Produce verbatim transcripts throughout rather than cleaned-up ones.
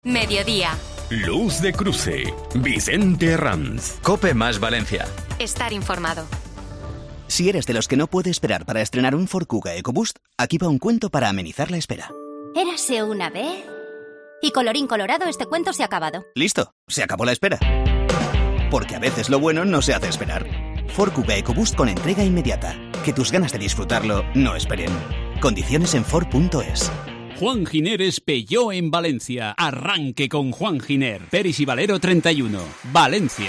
Mediodía. Luz de Cruce. Vicente Herranz. COPE más Valencia. Estar informado. Si eres de los que no puede esperar para estrenar un Ford Kuga EcoBoost, aquí va un cuento para amenizar la espera. Érase una vez... Y colorín colorado, este cuento se ha acabado. Listo, se acabó la espera. Porque a veces lo bueno no se hace esperar. Ford Kuga EcoBoost con entrega inmediata. Que tus ganas de disfrutarlo no esperen. Condiciones en Ford punto es. Juan Giner Peugeot en Valencia. Arranque con Juan Giner. Peris y Valero treinta y uno. Valencia.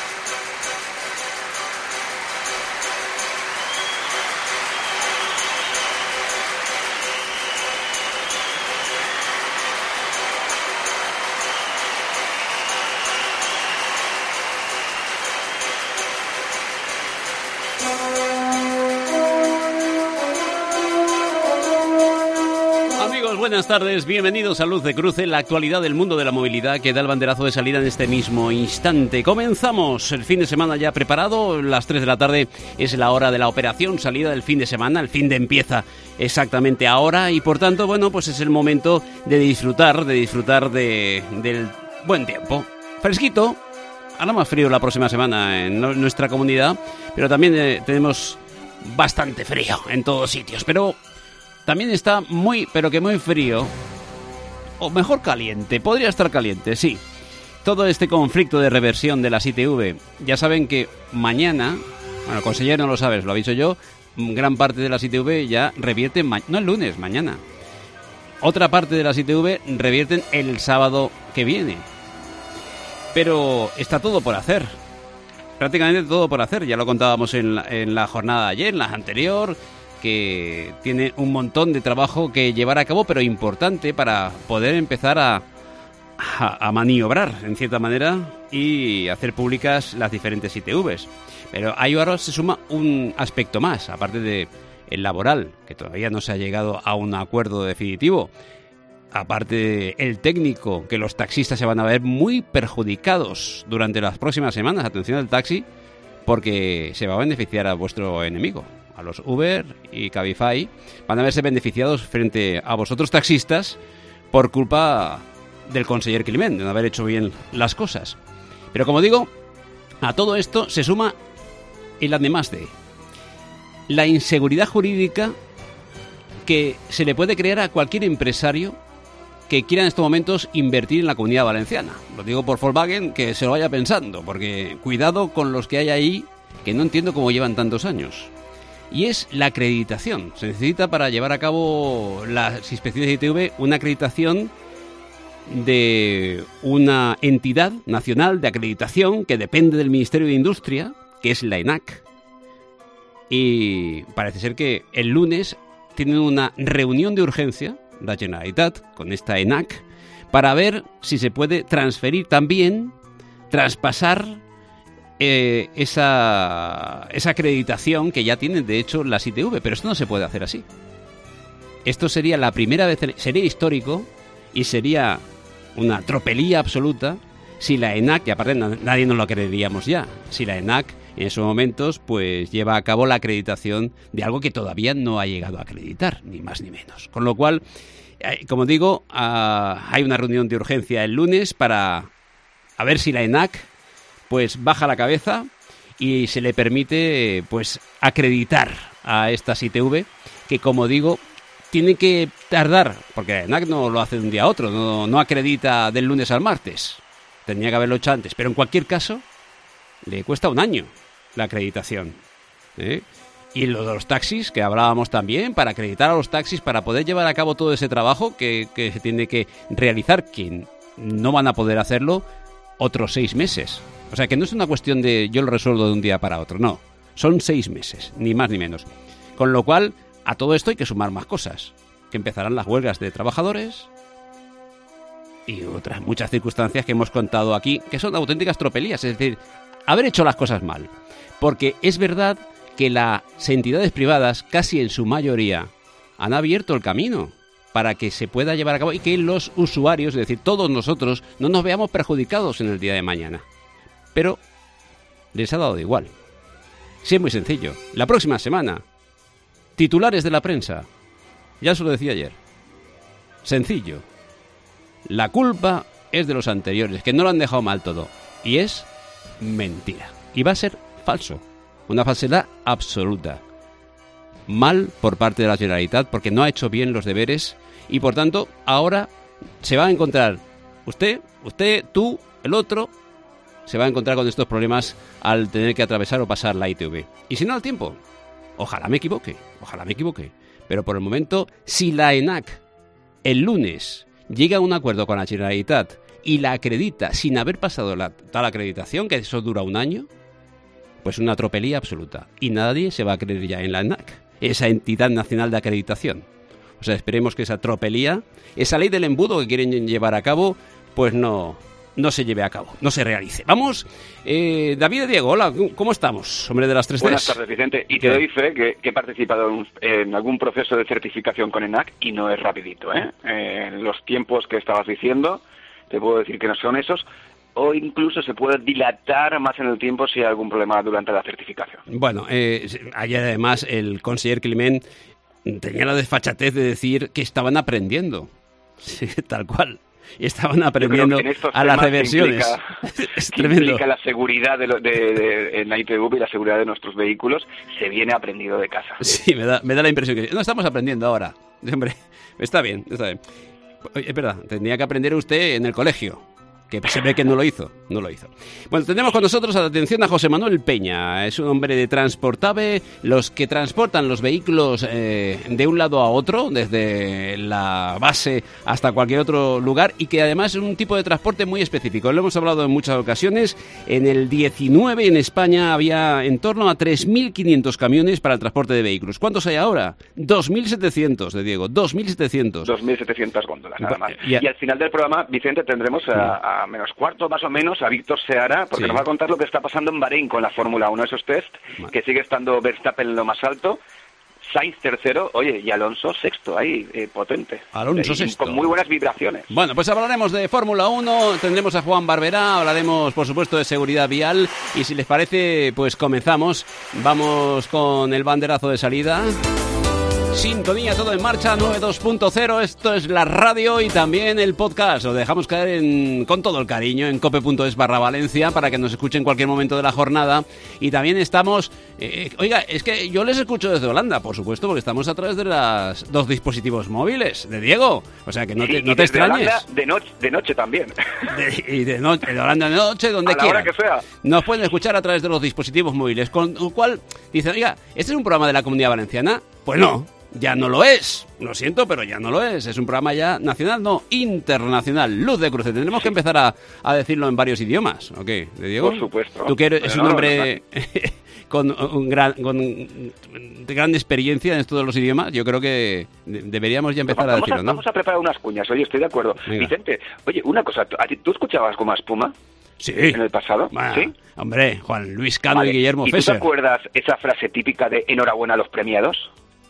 Buenas tardes, bienvenidos a Luz de Cruce, la actualidad del mundo de la movilidad que da el banderazo de salida en este mismo instante. Comenzamos el fin de semana ya preparado, las tres de la tarde es la hora de la operación, salida del fin de semana, el fin de empieza exactamente ahora y por tanto, bueno, pues es el momento de disfrutar, de disfrutar de, del buen tiempo. Fresquito, hará más frío la próxima semana en nuestra comunidad, pero también eh, tenemos bastante frío en todos sitios, pero... También está muy, pero que muy frío, o mejor caliente, podría estar caliente, sí. Todo este conflicto de reversión de las I T V, ya saben que mañana, bueno, el consejero no lo sabes, lo aviso yo, gran parte de las I T V ya revierten, ma- no el lunes, mañana. Otra parte de las I T V revierten el sábado que viene. Pero está todo por hacer, prácticamente todo por hacer, ya lo contábamos en la, en la jornada de ayer, en la anterior... que tiene un montón de trabajo que llevar a cabo, pero importante para poder empezar a, a, a maniobrar, en cierta manera, y hacer públicas las diferentes I T Vs. Pero ahí ahora se suma un aspecto más, aparte de el laboral, que todavía no se ha llegado a un acuerdo definitivo, aparte del técnico, que los taxistas se van a ver muy perjudicados durante las próximas semanas, atención al taxi, porque se va a beneficiar a vuestro enemigo. A los Uber y Cabify van a verse beneficiados frente a vosotros taxistas por culpa del conseller Climent, de no haber hecho bien las cosas. Pero como digo, a todo esto se suma el además de la inseguridad jurídica que se le puede crear a cualquier empresario que quiera en estos momentos invertir en la Comunidad Valenciana. Lo digo por Volkswagen, que se lo vaya pensando, porque cuidado con los que hay ahí, que no entiendo cómo llevan tantos años. Y es la acreditación. Se necesita para llevar a cabo las inspecciones de I T V una acreditación de una entidad nacional de acreditación que depende del Ministerio de Industria, que es la ENAC. Y parece ser que el lunes tienen una reunión de urgencia, la Generalitat, con esta ENAC, para ver si se puede transferir también, traspasar... Eh, esa, esa acreditación que ya tienen de hecho las I T V, pero esto no se puede hacer así. Esto sería la primera vez, sería histórico y sería una tropelía absoluta si la ENAC, y aparte nadie nos lo creeríamos ya, si la ENAC en esos momentos pues lleva a cabo la acreditación de algo que todavía no ha llegado a acreditar, ni más ni menos. Con lo cual, eh, como digo, uh, hay una reunión de urgencia el lunes para a ver si la ENAC pues baja la cabeza y se le permite pues acreditar a estas I T V que, como digo, tienen que tardar, porque la ENAC no lo hace de un día a otro, no, no acredita del lunes al martes, tenía que haberlo hecho antes, pero en cualquier caso le cuesta un año la acreditación, ¿eh? Y lo de los taxis, que hablábamos también, para acreditar a los taxis, para poder llevar a cabo todo ese trabajo que, que se tiene que realizar, que no van a poder hacerlo otros seis meses. O sea, que no es una cuestión de yo lo resuelvo de un día para otro, no. Son seis meses, ni más ni menos. Con lo cual, a todo esto hay que sumar más cosas. Que empezarán las huelgas de trabajadores y otras muchas circunstancias que hemos contado aquí, que son auténticas tropelías. Es decir, haber hecho las cosas mal. Porque es verdad que las entidades privadas, casi en su mayoría, han abierto el camino para que se pueda llevar a cabo y que los usuarios, es decir, todos nosotros, no nos veamos perjudicados en el día de mañana. Pero les ha dado de igual. Sí, es muy sencillo. La próxima semana, titulares de la prensa. Ya os lo decía ayer. Sencillo. La culpa es de los anteriores, que no lo han dejado mal todo. Y es mentira. Y va a ser falso. Una falsedad absoluta. Mal por parte de la Generalitat porque no ha hecho bien los deberes y por tanto ahora se va a encontrar usted, usted, tú, el otro, se va a encontrar con estos problemas al tener que atravesar o pasar la I T V. Y si no al tiempo, ojalá me equivoque, ojalá me equivoque. Pero por el momento, si la ENAC el lunes llega a un acuerdo con la Generalitat y la acredita sin haber pasado la tal acreditación, que eso dura un año, pues una tropelía absoluta. Y nadie se va a creer ya en la ENAC, esa entidad nacional de acreditación. O sea, esperemos que esa tropelía, esa ley del embudo que quieren llevar a cabo, pues no, no se lleve a cabo, no se realice. Vamos, eh, David y Diego, hola, ¿cómo estamos? Hombre de las tres Cs. Buenas tardes, Vicente. Y te doy fe que, que he participado en, en algún proceso de certificación con ENAC y no es rapidito, ¿eh? Eh, los tiempos que estabas diciendo, te puedo decir que no son esos, o incluso se puede dilatar más en el tiempo si hay algún problema durante la certificación. Bueno, eh, ayer además el conseller Climent tenía la desfachatez de decir que estaban aprendiendo, sí, tal cual, y estaban aprendiendo a las reversiones. Implica, es tremendo. Implica la seguridad de, lo, de, de en la I T V y la seguridad de nuestros vehículos, se viene aprendido de casa. Sí, me da, me da la impresión que no estamos aprendiendo ahora. Hombre, está bien, está bien. Es verdad, tendría que aprender usted en el colegio, que se ve que no lo hizo, no lo hizo. Bueno, tenemos con nosotros a la atención a José Manuel Peña, es un hombre de Transportave, los que transportan los vehículos eh, de un lado a otro, desde la base hasta cualquier otro lugar, y que además es un tipo de transporte muy específico. Lo hemos hablado en muchas ocasiones. En el diecinueve en España había en torno a tres mil quinientos camiones para el transporte de vehículos. ¿Cuántos hay ahora? dos mil setecientos, de Diego, dos mil setecientos. dos mil setecientas góndolas, nada más. Y, a... y al final del programa, Vicente, tendremos a... a menos cuarto más o menos a Víctor Seara, porque sí, nos va a contar lo que está pasando en Bahrein con la Fórmula uno, esos test, bueno, que sigue estando Verstappen en lo más alto, Sainz tercero, oye, y Alonso sexto, ahí, eh, potente. Alonso eh, sexto. Con muy buenas vibraciones. Bueno, pues hablaremos de Fórmula uno, tendremos a Juan Barberá, hablaremos, por supuesto, de seguridad vial, y si les parece, pues comenzamos. Vamos con el banderazo de salida. Sintonía, todo en marcha, noventa y dos punto cero, esto es la radio y también el podcast. Os dejamos caer en, con todo el cariño en cope punto es barra Valencia para que nos escuchen en cualquier momento de la jornada. Y también estamos, eh, oiga, es que yo les escucho desde Holanda, por supuesto, porque estamos a través de los dos dispositivos móviles de Diego. O sea que no te, sí, no te extrañes. Holanda de, noche, de noche también. De, y de, noche, de Holanda de noche, donde quiera. A la hora que sea. Nos pueden escuchar a través de los dispositivos móviles. Con lo cual, dicen, oiga, ¿este es un programa de la Comunidad Valenciana? Pues no. Ya no lo es, lo siento, pero ya no lo es. Es un programa ya nacional, no, internacional. Luz de Cruce, tendremos que empezar a, a decirlo en varios idiomas, ¿ok? ¿De Diego? Por supuesto. Tú que eres pero un no, hombre no, no. con, un gran, con de gran experiencia en todos los idiomas, yo creo que deberíamos ya empezar vamos a decirlo, a, ¿no? Vamos a preparar unas cuñas, oye, estoy de acuerdo. Venga. Vicente, oye, una cosa, ¿tú escuchabas Goma Espuma? Sí. ¿En el pasado? Bueno, sí. Hombre, Juan Luis Cano Vale. y Guillermo ¿Y tú Fesser. te acuerdas esa frase típica de enhorabuena a los premiados?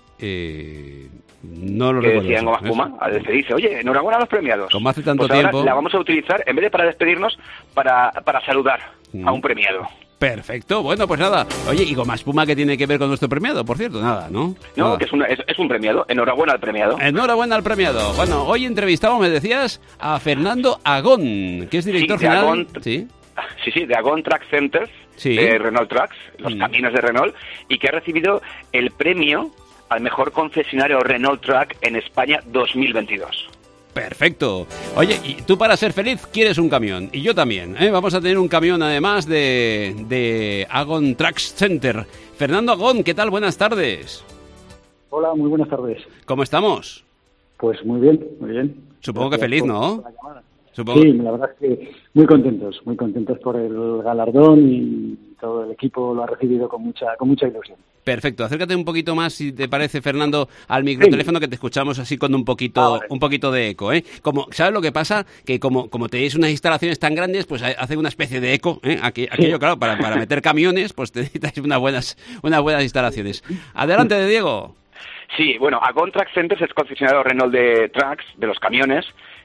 Eh... No lo que recuerdo. decía en Goma Espuma, a veces dice, oye, enhorabuena a los premiados. Como hace tanto pues ahora tiempo. La vamos a utilizar, en vez de para despedirnos, para, para saludar mm. a un premiado. Perfecto, bueno, pues nada. Oye, ¿y Goma Espuma qué tiene que ver con nuestro premiado? Por cierto, nada, ¿no? No, nada. que es, una, es, es un premiado. Enhorabuena al premiado. Enhorabuena al premiado. Bueno, hoy entrevistamos, me decías, a Fernando Agón, que es director sí, general. Agón, sí, sí, sí, de Agón Track Centers, sí. de Renault Trucks, los mm. caminos de Renault, y que ha recibido el premio al mejor concesionario Renault Truck en España dos mil veintidós. Perfecto. Oye, y tú para ser feliz quieres un camión, y yo también, ¿eh? Vamos a tener un camión además de, de Agón Trucks Center. Fernando Agón, ¿qué tal? Buenas tardes. Hola, muy buenas tardes. ¿Cómo estamos? Pues muy bien, muy bien. Supongo Gracias que feliz, por, ¿no? por la llamada. Supongo... Sí, la verdad es que muy contentos, muy contentos por el galardón y todo el equipo lo ha recibido con mucha con mucha ilusión. Perfecto, acércate un poquito más, si te parece, Fernando, al microteléfono, que te escuchamos así con un poquito ah, vale. un poquito de eco, ¿eh? Como, ¿sabes lo que pasa? Que como, como tenéis unas instalaciones tan grandes, pues hace una especie de eco, ¿eh? Aquí, aquello, sí. Claro, para, para meter camiones, pues necesitáis unas buenas, unas buenas instalaciones. Adelante, de Diego. Sí, bueno, Agón Track Centers es concesionario Renault de trucks, de los camiones,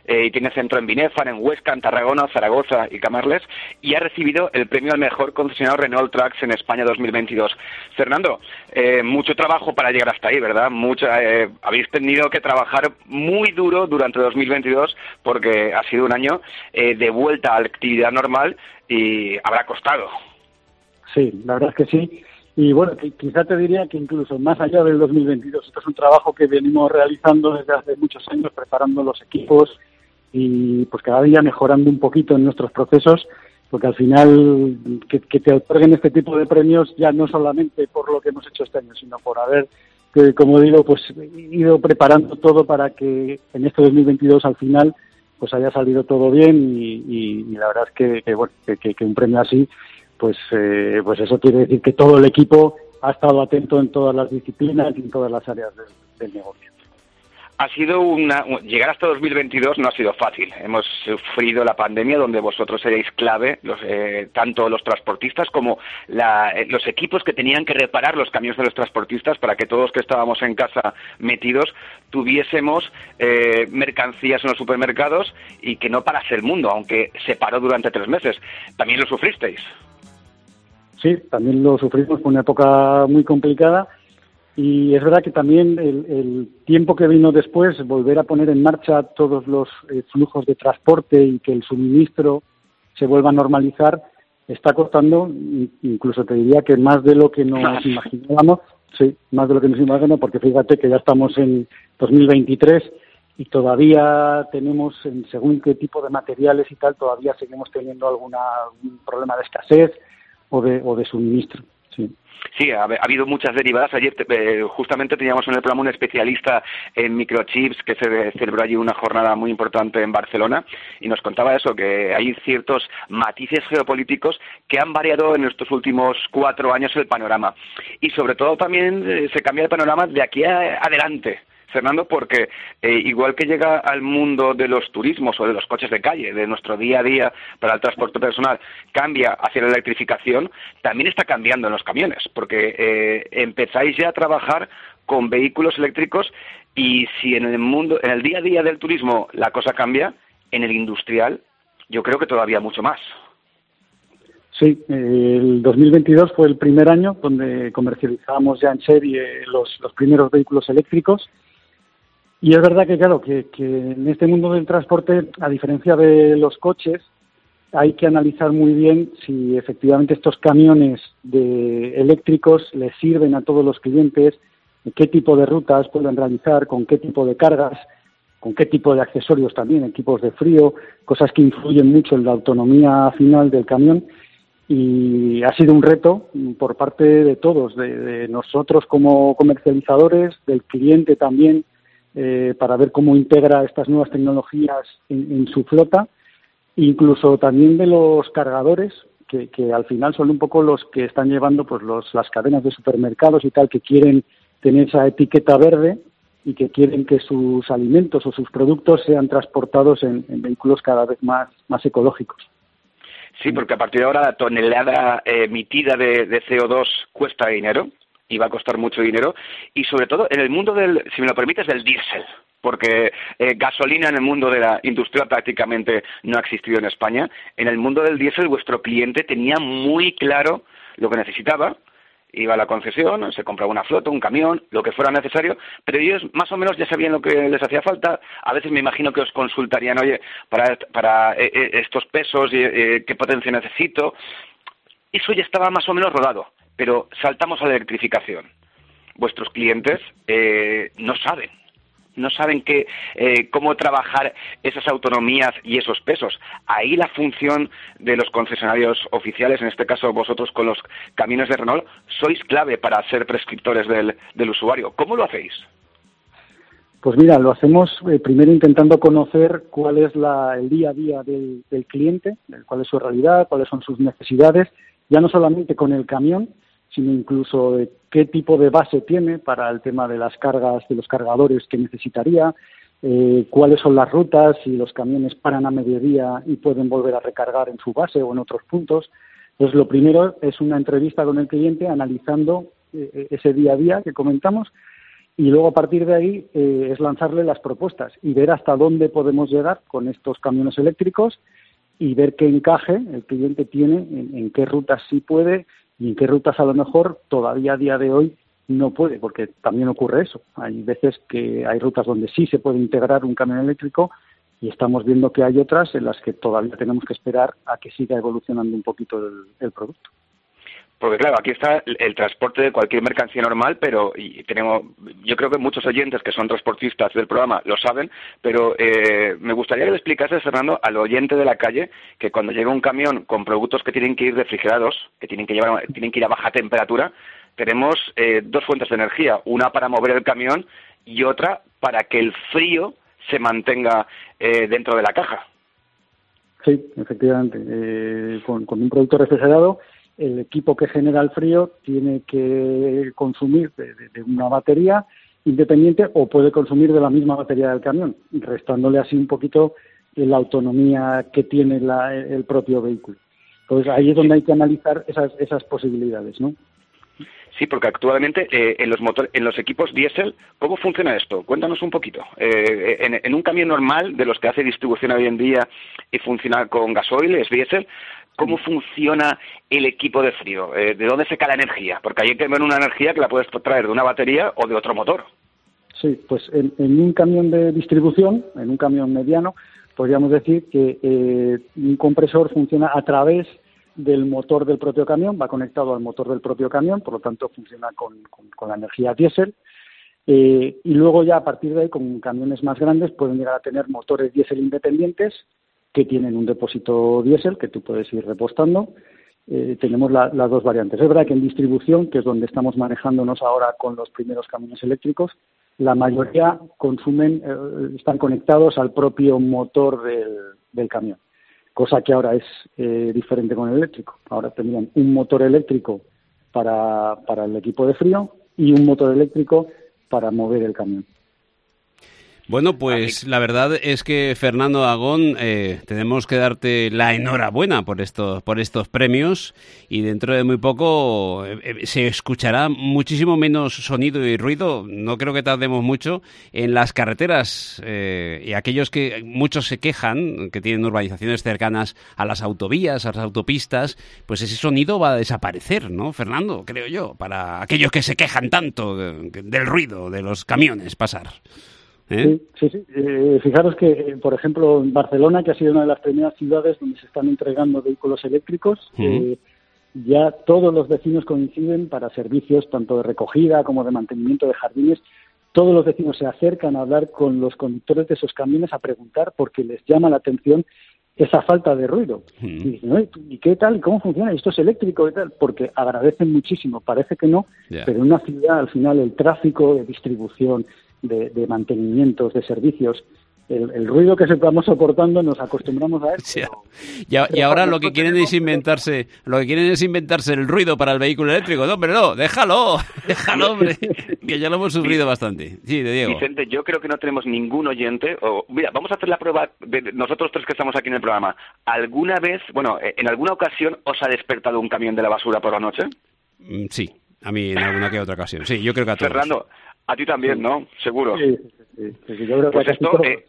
eh, y tiene centro en Binefar, en Huesca, en Tarragona, Zaragoza y Camarles, y ha recibido el premio al mejor concesionario Renault Trucks en España dos mil veintidós. Fernando, eh, mucho trabajo para llegar hasta ahí, ¿verdad? Mucha, eh, habéis tenido que trabajar muy duro durante dos mil veintidós porque ha sido un año eh, de vuelta a la actividad normal y habrá costado. Sí, la verdad es que sí. Y bueno, quizá te diría que incluso más allá del dos mil veintidós, esto es un trabajo que venimos realizando desde hace muchos años, preparando los equipos y pues cada día mejorando un poquito en nuestros procesos, porque al final que, que te otorguen este tipo de premios ya no solamente por lo que hemos hecho este año, sino por haber, que, como digo, pues ido preparando todo para que en este dos mil veintidós al final pues haya salido todo bien y, y, y la verdad es que, que bueno, que, que un premio así pues eh, pues eso quiere decir que todo el equipo ha estado atento en todas las disciplinas y en todas las áreas del, del negocio. Ha sido una... Llegar hasta dos mil veintidós no ha sido fácil. Hemos sufrido la pandemia donde vosotros seréis clave, los, eh, tanto los transportistas como la, eh, los equipos que tenían que reparar los camiones de los transportistas para que todos que estábamos en casa metidos tuviésemos eh, mercancías en los supermercados y que no parase el mundo, aunque se paró durante tres meses. También lo sufristeis. Sí, también lo sufrimos, fue una época muy complicada y es verdad que también el, el tiempo que vino después, volver a poner en marcha todos los eh, flujos de transporte y que el suministro se vuelva a normalizar, está costando, incluso te diría que más de lo que nos imaginábamos, sí, más de lo que nos imaginábamos, porque fíjate que ya estamos en dos mil veintitrés y todavía tenemos, en según qué tipo de materiales y tal, todavía seguimos teniendo alguna algún problema de escasez o de, o de suministro, sí. Sí, ha, ha habido muchas derivadas. Ayer eh, justamente teníamos en el programa un especialista en microchips que se celebró allí una jornada muy importante en Barcelona y nos contaba eso, que hay ciertos matices geopolíticos que han variado en estos últimos cuatro años el panorama. Y sobre todo también eh, se cambia el panorama de aquí a, adelante. Fernando, porque eh, igual que llega al mundo de los turismos o de los coches de calle, de nuestro día a día para el transporte personal, cambia hacia la electrificación, también está cambiando en los camiones, porque eh, empezáis ya a trabajar con vehículos eléctricos y si en el mundo, en el día a día del turismo la cosa cambia, en el industrial yo creo que todavía mucho más. Sí, el dos mil veintidós fue el primer año donde comercializamos ya en serie los, los primeros vehículos eléctricos. Y es verdad que, claro, que, que en este mundo del transporte, a diferencia de los coches, hay que analizar muy bien si efectivamente estos camiones de eléctricos les sirven a todos los clientes, qué tipo de rutas pueden realizar, con qué tipo de cargas, con qué tipo de accesorios también, equipos de frío, cosas que influyen mucho en la autonomía final del camión. Y ha sido un reto por parte de todos, de, de nosotros como comercializadores, del cliente también, Eh, para ver cómo integra estas nuevas tecnologías en, en su flota, incluso también de los cargadores, que, que al final son un poco los que están llevando pues los, las cadenas de supermercados y tal, que quieren tener esa etiqueta verde y que quieren que sus alimentos o sus productos sean transportados en, en vehículos cada vez más, más ecológicos. Sí, porque a partir de ahora la tonelada eh, emitida de, de C O dos cuesta dinero. Y va a costar mucho dinero, y sobre todo en el mundo del, si me lo permites, del diésel, porque eh, gasolina en el mundo de la industria prácticamente no ha existido en España. En el mundo del diésel vuestro cliente tenía muy claro lo que necesitaba, iba a la concesión, se compraba una flota, un camión, lo que fuera necesario, pero ellos más o menos ya sabían lo que les hacía falta. A veces me imagino que os consultarían, oye, para, para eh, estos pesos, eh, qué potencia necesito. Eso ya estaba más o menos rodado. Pero saltamos a la electrificación. Vuestros clientes eh, no saben, no saben que, eh, cómo trabajar esas autonomías y esos pesos. Ahí la función de los concesionarios oficiales, en este caso vosotros con los camiones de Renault, sois clave para ser prescriptores del, del usuario. ¿Cómo lo hacéis? Pues mira, lo hacemos eh, primero intentando conocer cuál es la, el día a día del, del cliente, cuál es su realidad, cuáles son sus necesidades, ya no solamente con el camión, sino incluso de qué tipo de base tiene para el tema de las cargas, de los cargadores que necesitaría, eh, cuáles son las rutas, si los camiones paran a mediodía y pueden volver a recargar en su base o en otros puntos. Entonces, lo primero es una entrevista con el cliente analizando eh, ese día a día que comentamos y luego a partir de ahí eh, es lanzarle las propuestas y ver hasta dónde podemos llegar con estos camiones eléctricos y ver qué encaje el cliente tiene, en, en qué rutas sí puede y en qué rutas a lo mejor todavía a día de hoy no puede, porque también ocurre eso. Hay veces que hay rutas donde sí se puede integrar un camión eléctrico y estamos viendo que hay otras en las que todavía tenemos que esperar a que siga evolucionando un poquito el, el producto. Porque claro, aquí está el, el transporte de cualquier mercancía normal, pero y tenemos, yo creo que muchos oyentes que son transportistas del programa lo saben, pero eh, me gustaría que le explicase, Fernando, al oyente de la calle que cuando llega un camión con productos que tienen que ir refrigerados, que tienen que llevar, tienen que ir a baja temperatura, tenemos eh, dos fuentes de energía, una para mover el camión y otra para que el frío se mantenga eh, dentro de la caja. Sí, efectivamente. Eh, con, con un producto refrigerado, el equipo que genera el frío tiene que consumir de, de, de una batería independiente o puede consumir de la misma batería del camión, restándole así un poquito la autonomía que tiene la, el propio vehículo. Entonces ahí es donde hay que analizar esas, esas posibilidades, ¿no? Sí, porque actualmente eh, en los motor, en los equipos diésel, ¿cómo funciona esto? Cuéntanos un poquito. Eh, en, en un camión normal, de los que hace distribución hoy en día y funciona con gasoil, es diésel, ¿cómo funciona el equipo de frío? Eh, ¿De dónde saca la energía? Porque hay que ver una energía que la puedes traer de una batería o de otro motor. Sí, pues en, en un camión de distribución, en un camión mediano, podríamos decir que eh, un compresor funciona a través del motor del propio camión, va conectado al motor del propio camión, por lo tanto funciona con, con, con la energía diésel. Eh, y luego ya a partir de ahí, con camiones más grandes, pueden llegar a tener motores diésel independientes que tienen un depósito diésel que tú puedes ir repostando. Eh, tenemos la, las dos variantes. Es verdad que en distribución, que es donde estamos manejándonos ahora con los primeros camiones eléctricos, la mayoría consumen, eh, están conectados al propio motor del, del camión, cosa que ahora es eh, diferente con el eléctrico. Ahora tendrían un motor eléctrico para, para el equipo de frío y un motor eléctrico para mover el camión. Bueno, pues la verdad es que, Fernando Agón, eh, tenemos que darte la enhorabuena por estos, por estos premios y dentro de muy poco eh, se escuchará muchísimo menos sonido y ruido, no creo que tardemos mucho, en las carreteras eh, y aquellos que muchos se quejan, que tienen urbanizaciones cercanas a las autovías, a las autopistas, pues ese sonido va a desaparecer, ¿no, Fernando? Creo yo, para aquellos que se quejan tanto de, del ruido de los camiones pasar. ¿Eh? Sí, sí, sí. Eh, fijaros que, eh, por ejemplo, en Barcelona, que ha sido una de las primeras ciudades donde se están entregando vehículos eléctricos, uh-huh. eh, ya todos los vecinos coinciden para servicios tanto de recogida como de mantenimiento de jardines. Todos los vecinos se acercan a hablar con los conductores de esos camiones a preguntar porque les llama la atención esa falta de ruido. Uh-huh. Y dicen, ¿y qué tal? ¿Cómo funciona? ¿Esto es eléctrico y tal? Porque agradecen muchísimo. Parece que no, yeah. pero en una ciudad, al final, el tráfico de distribución, De, de mantenimientos, de servicios, el, el ruido que estamos soportando nos acostumbramos a eso. Sí. Y, a, y ahora lo que quieren es inventarse, lo que quieren es inventarse el ruido para el vehículo eléctrico. No, hombre, no, déjalo, déjalo, hombre, que ya lo hemos sufrido bastante. Sí, de Diego. Vicente, yo creo que no tenemos ningún oyente, o mira, vamos a hacer la prueba de nosotros tres que estamos aquí en el programa. ¿Alguna vez, bueno, en alguna ocasión os ha despertado un camión de la basura por la noche? Sí, a mí en alguna que otra ocasión. Sí, yo creo que a todos. Fernando, a ti también, ¿no? Seguro. Sí, sí, sí, sí. Yo creo que pues esto, eh,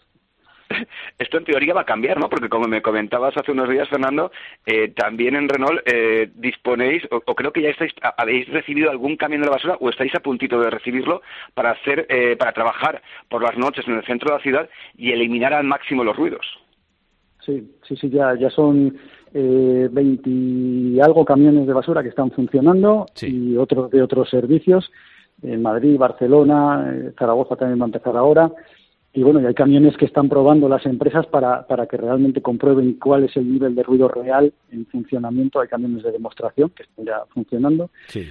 esto en teoría va a cambiar, ¿no? Porque como me comentabas hace unos días, Fernando, eh, también en Renault eh, disponéis, o, o creo que ya estáis, habéis recibido algún camión de la basura o estáis a puntito de recibirlo para hacer, eh, para trabajar por las noches en el centro de la ciudad y eliminar al máximo los ruidos. Sí, sí, sí, ya, ya son eh, veinte y algo camiones de basura que están funcionando sí. y otros de otros servicios. En Madrid, Barcelona, eh, Zaragoza también va a empezar ahora. Y bueno, y hay camiones que están probando las empresas para, para que realmente comprueben cuál es el nivel de ruido real en funcionamiento. Hay camiones de demostración que están ya funcionando. Sí.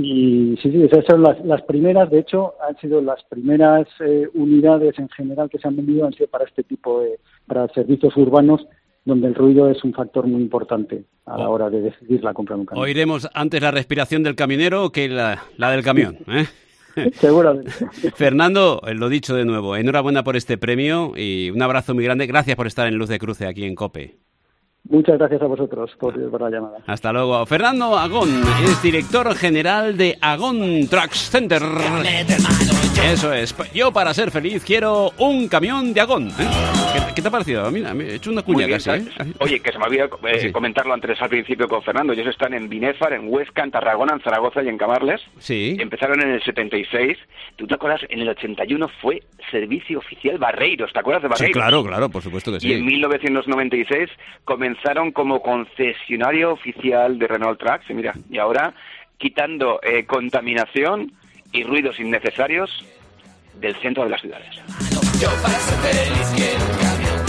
Y sí, sí, esas son las, las primeras, de hecho, han sido las primeras eh, unidades en general que se han vendido, han sido para este tipo de, para servicios urbanos, donde el ruido es un factor muy importante a la hora de decidir la compra de un camión. Oiremos antes la respiración del camionero que la, la del camión, ¿eh? Seguramente. Fernando, lo dicho de nuevo, enhorabuena por este premio y un abrazo muy grande. Gracias por estar en Luz de Cruce aquí en COPE. Muchas gracias a vosotros por, por la llamada. Hasta luego. Fernando Agón es director general de Agón Trucks Center. Eso es. Yo, para ser feliz, quiero un camión de Agón. ¿eh? ¿Qué, ¿Qué te ha parecido? Mira, me he hecho una cuña casi. ¿eh? Oye, que se me olvidó eh, sí. comentarlo antes al principio con Fernando. Ellos están en Binéfar, en Huesca, en Tarragona, en Zaragoza y en Camarles. Sí. Empezaron en el setenta y seis. ¿Tú te acuerdas? En el ochenta y uno fue servicio oficial Barreiros. ¿Te acuerdas de Barreiros? Sí, claro, claro, por supuesto que sí. Y en mil novecientos noventa y seis comenzaron como concesionario oficial de Renault Trucks. Y mira, y ahora quitando eh, contaminación y ruidos innecesarios del centro de las ciudades. Yo para ser feliz quiero un camión.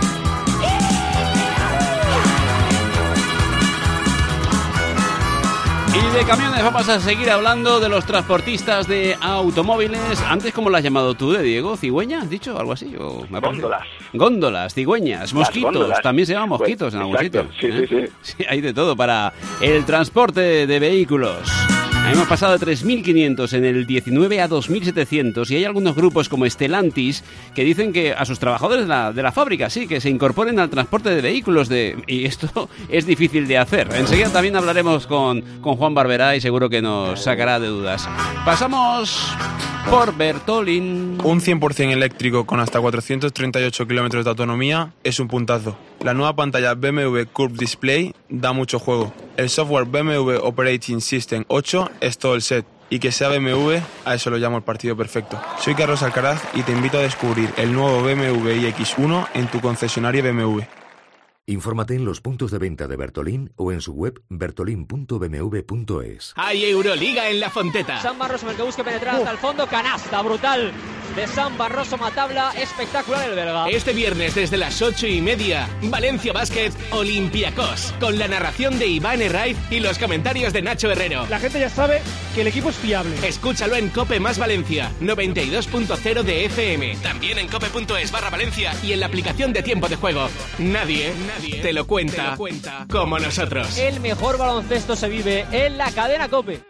Y de camiones vamos a seguir hablando de los transportistas de automóviles. Antes, ¿cómo lo has llamado tú, de Diego? ¿Cigüeña? ¿Has dicho algo así? ¿O me góndolas. Góndolas, cigüeñas, mosquitos. Góndolas. También se llaman mosquitos pues, en algún exacto. sitio. Sí, ¿eh? sí, sí. Sí, hay de todo para el transporte de vehículos. Hemos pasado de tres mil quinientos en el diecinueve a dos mil setecientos y hay algunos grupos como Stellantis que dicen que a sus trabajadores de la, de la fábrica, sí, que se incorporen al transporte de vehículos de y esto es difícil de hacer. Enseguida también hablaremos con, con Juan Barberá y seguro que nos sacará de dudas. Pasamos por Bertolín. Un cien por ciento eléctrico con hasta cuatrocientos treinta y ocho kilómetros de autonomía es un puntazo. La nueva pantalla B M W Curve Display da mucho juego. El software B M W Operating System ocho es todo el set. Y que sea B M W, a eso lo llamo el partido perfecto. Soy Carlos Alcaraz y te invito a descubrir el nuevo B M W i X uno en tu concesionaria B M W. Infórmate en los puntos de venta de Bertolín o en su web bertolin punto b m w punto es. Hay Euroliga en la Fonteta. San Barroso en el que busca penetrar hasta el fondo. Canasta brutal de San Barroso, Matabla, espectacular el belga. Este viernes desde las ocho y media, Valencia Basket Olympiacos, con la narración de Iván Herraiz y los comentarios de Nacho Herrero. La gente ya sabe que el equipo es fiable. Escúchalo en Cope Más Valencia, noventa y dos punto cero de F M. También en cope punto es barra Valencia y en la aplicación de Tiempo de Juego. Nadie, nadie te lo cuenta, te lo cuenta como nosotros. El mejor baloncesto se vive en la cadena Cope.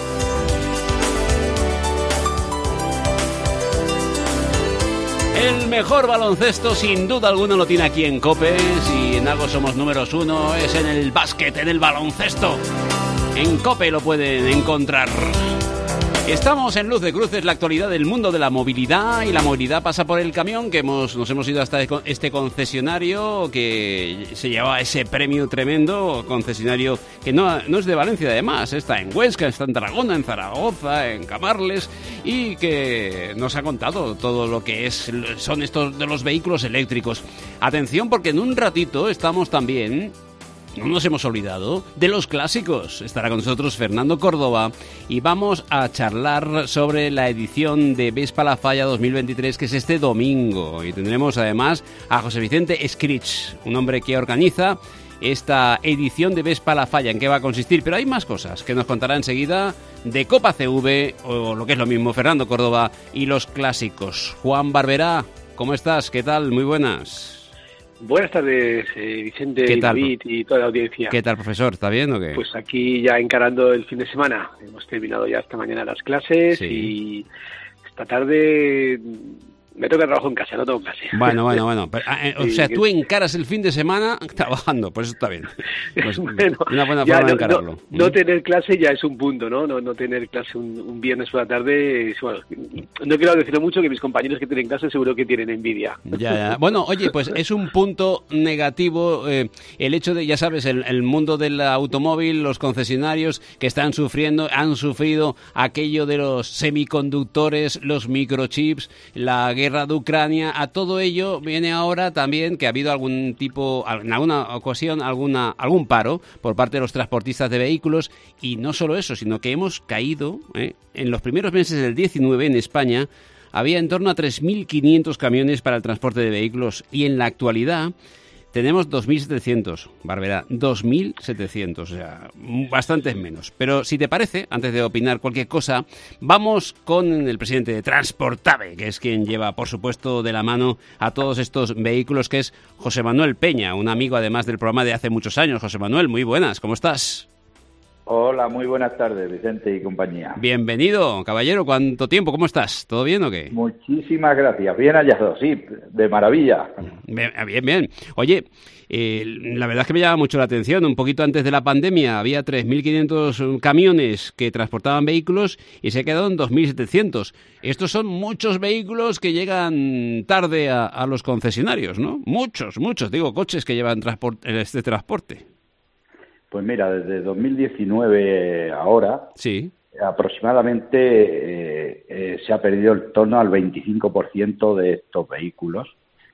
El mejor baloncesto, sin duda alguna, lo tiene aquí en COPE. Si en algo somos números uno, es en el básquet, en el baloncesto. En COPE lo pueden encontrar. Estamos en Luz de Cruces, la actualidad del mundo de la movilidad, y la movilidad pasa por el camión, que hemos nos hemos ido hasta este concesionario que se llevaba ese premio tremendo, concesionario que no, no es de Valencia además, está en Huesca, está en Tarragona, en Zaragoza, en Camarles, y que nos ha contado todo lo que es son estos de los vehículos eléctricos. Atención, porque en un ratito estamos también... No nos hemos olvidado de los clásicos. Estará con nosotros Fernando Córdoba y vamos a charlar sobre la edición de Vespa La Falla dos mil veintitrés, que es este domingo. Y tendremos además a José Vicente Escrich, un hombre que organiza esta edición de Vespa La Falla. ¿En qué va a consistir? Pero hay más cosas que nos contará enseguida de Copa C V, o lo que es lo mismo, Fernando Córdoba y los clásicos. Juan Barberá, ¿cómo estás? ¿Qué tal? Muy buenas. Buenas tardes, eh, Vicente, y David y toda la audiencia. ¿Qué tal, profesor? ¿Está bien o qué? Pues aquí ya encarando el fin de semana. Hemos terminado ya esta mañana las clases, sí. Y esta tarde me toca trabajo en casa, no tengo clase. Bueno, bueno, bueno. Pero, eh, o sea, tú encaras el fin de semana trabajando, pues eso está bien. Pues, bueno, una buena forma no, de encararlo. No, no tener clase ya es un punto, ¿no? No, no tener clase un, un viernes por la tarde. Es, bueno, no quiero decirlo mucho, que mis compañeros que tienen clase seguro que tienen envidia. Ya, ya. Bueno, oye, pues es un punto negativo eh, el hecho de, ya sabes, el, el mundo del automóvil, los concesionarios que están sufriendo, han sufrido aquello de los semiconductores, los microchips, la guerra de Ucrania. A todo ello viene ahora también que ha habido algún tipo, en alguna ocasión, alguna algún paro por parte de los transportistas de vehículos, y no solo eso, sino que hemos caído, ¿eh? En los primeros meses del diecinueve en España había en torno a tres mil quinientos camiones para el transporte de vehículos, y en la actualidad tenemos dos mil setecientos, Barberá, dos mil setecientos, o sea, bastantes menos. Pero si te parece, antes de opinar cualquier cosa, vamos con el presidente de Transportave, que es quien lleva, por supuesto, de la mano a todos estos vehículos, que es José Manuel Peña, un amigo además del programa de hace muchos años. José Manuel, muy buenas, ¿cómo estás? Hola, muy buenas tardes, Vicente y compañía. Bienvenido, caballero. ¿Cuánto tiempo? ¿Cómo estás? ¿Todo bien o qué? Muchísimas gracias. Bien hallado, sí, de maravilla. Bien, bien. bien. Oye, eh, la verdad es que me llama mucho la atención. Un poquito antes de la pandemia había tres mil quinientos camiones que transportaban vehículos y se quedaron dos mil setecientos. Estos son muchos vehículos que llegan tarde a, a los concesionarios, ¿no? Muchos, muchos. Digo, coches que llevan transport- este transporte. Pues mira, desde dos mil diecinueve ahora, sí. aproximadamente eh, eh, se ha perdido el torno al veinticinco por ciento de estos vehículos.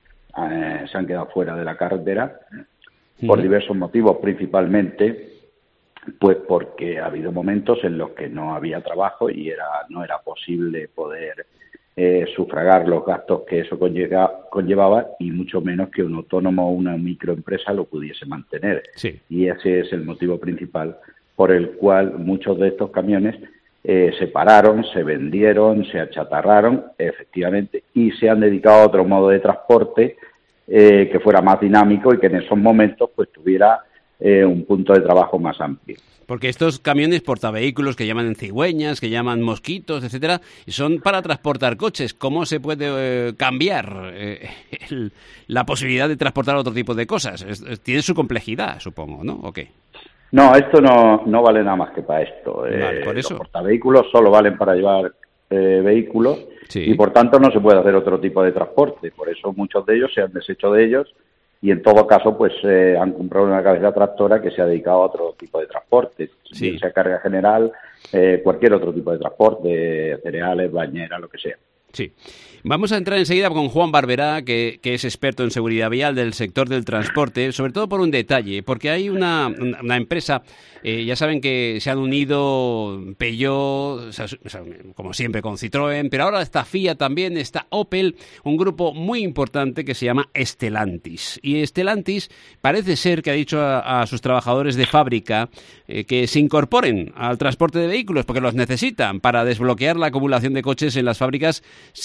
Eh, se han quedado fuera de la carretera sí. por diversos motivos, principalmente pues porque ha habido momentos en los que no había trabajo y era no era posible poder eh, sufragar los gastos que eso conlleva, conllevaba y mucho menos que un autónomo o una microempresa lo pudiese mantener. Sí. Y ese es el motivo principal por el cual muchos de estos camiones eh, se pararon, se vendieron, se achatarraron, efectivamente, y se han dedicado a otro modo de transporte eh, que fuera más dinámico y que en esos momentos pues tuviera eh, un punto de trabajo más amplio. Porque estos camiones portavehículos que llaman cigüeñas, que llaman mosquitos, etcétera, son para transportar coches. ¿Cómo se puede eh, cambiar eh, el, la posibilidad de transportar otro tipo de cosas? Es, es, tiene su complejidad, supongo, ¿no? ¿O qué? No, esto no, no vale nada más que para esto. Vale, eh, por eso. Los portavehículos solo valen para llevar eh, vehículos sí. y por tanto no se puede hacer otro tipo de transporte. Por eso muchos de ellos se han deshecho de ellos y en todo caso pues eh, han comprado una cabeza tractora que se ha dedicado a otro tipo de transporte, sí. sea carga general, eh, cualquier otro tipo de transporte, cereales, bañeras, lo que sea. Sí. Vamos a entrar enseguida con Juan Barberá, que, que es experto en seguridad vial del sector del transporte, sobre todo por un detalle, porque hay una, una empresa, eh, ya saben que se han unido Peugeot, o sea, como siempre con Citroën, pero ahora está Fiat también, está Opel, un grupo muy importante que se llama Stellantis. Y Stellantis parece ser que ha dicho a, a sus trabajadores de fábrica eh, que se incorporen al transporte de vehículos, porque los necesitan para desbloquear la acumulación de coches en las fábricas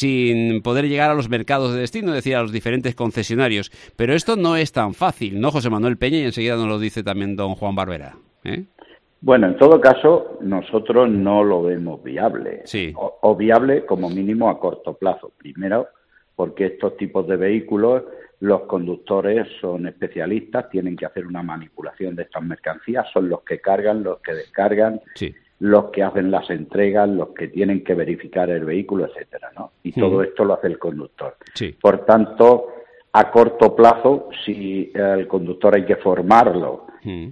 sin poder llegar a los mercados de destino, es decir, a los diferentes concesionarios. Pero esto no es tan fácil, ¿no, José Manuel Peña? Y enseguida nos lo dice también don Juan Barberá. ¿eh? Bueno, en todo caso, nosotros no lo vemos viable. Sí. O, o viable como mínimo a corto plazo. Primero, porque estos tipos de vehículos, los conductores son especialistas, tienen que hacer una manipulación de estas mercancías, son los que cargan, los que descargan, sí. los que hacen las entregas, los que tienen que verificar el vehículo, etcétera, ¿no? Y mm. todo esto lo hace el conductor. Sí. Por tanto, a corto plazo, si el conductor hay que formarlo mm.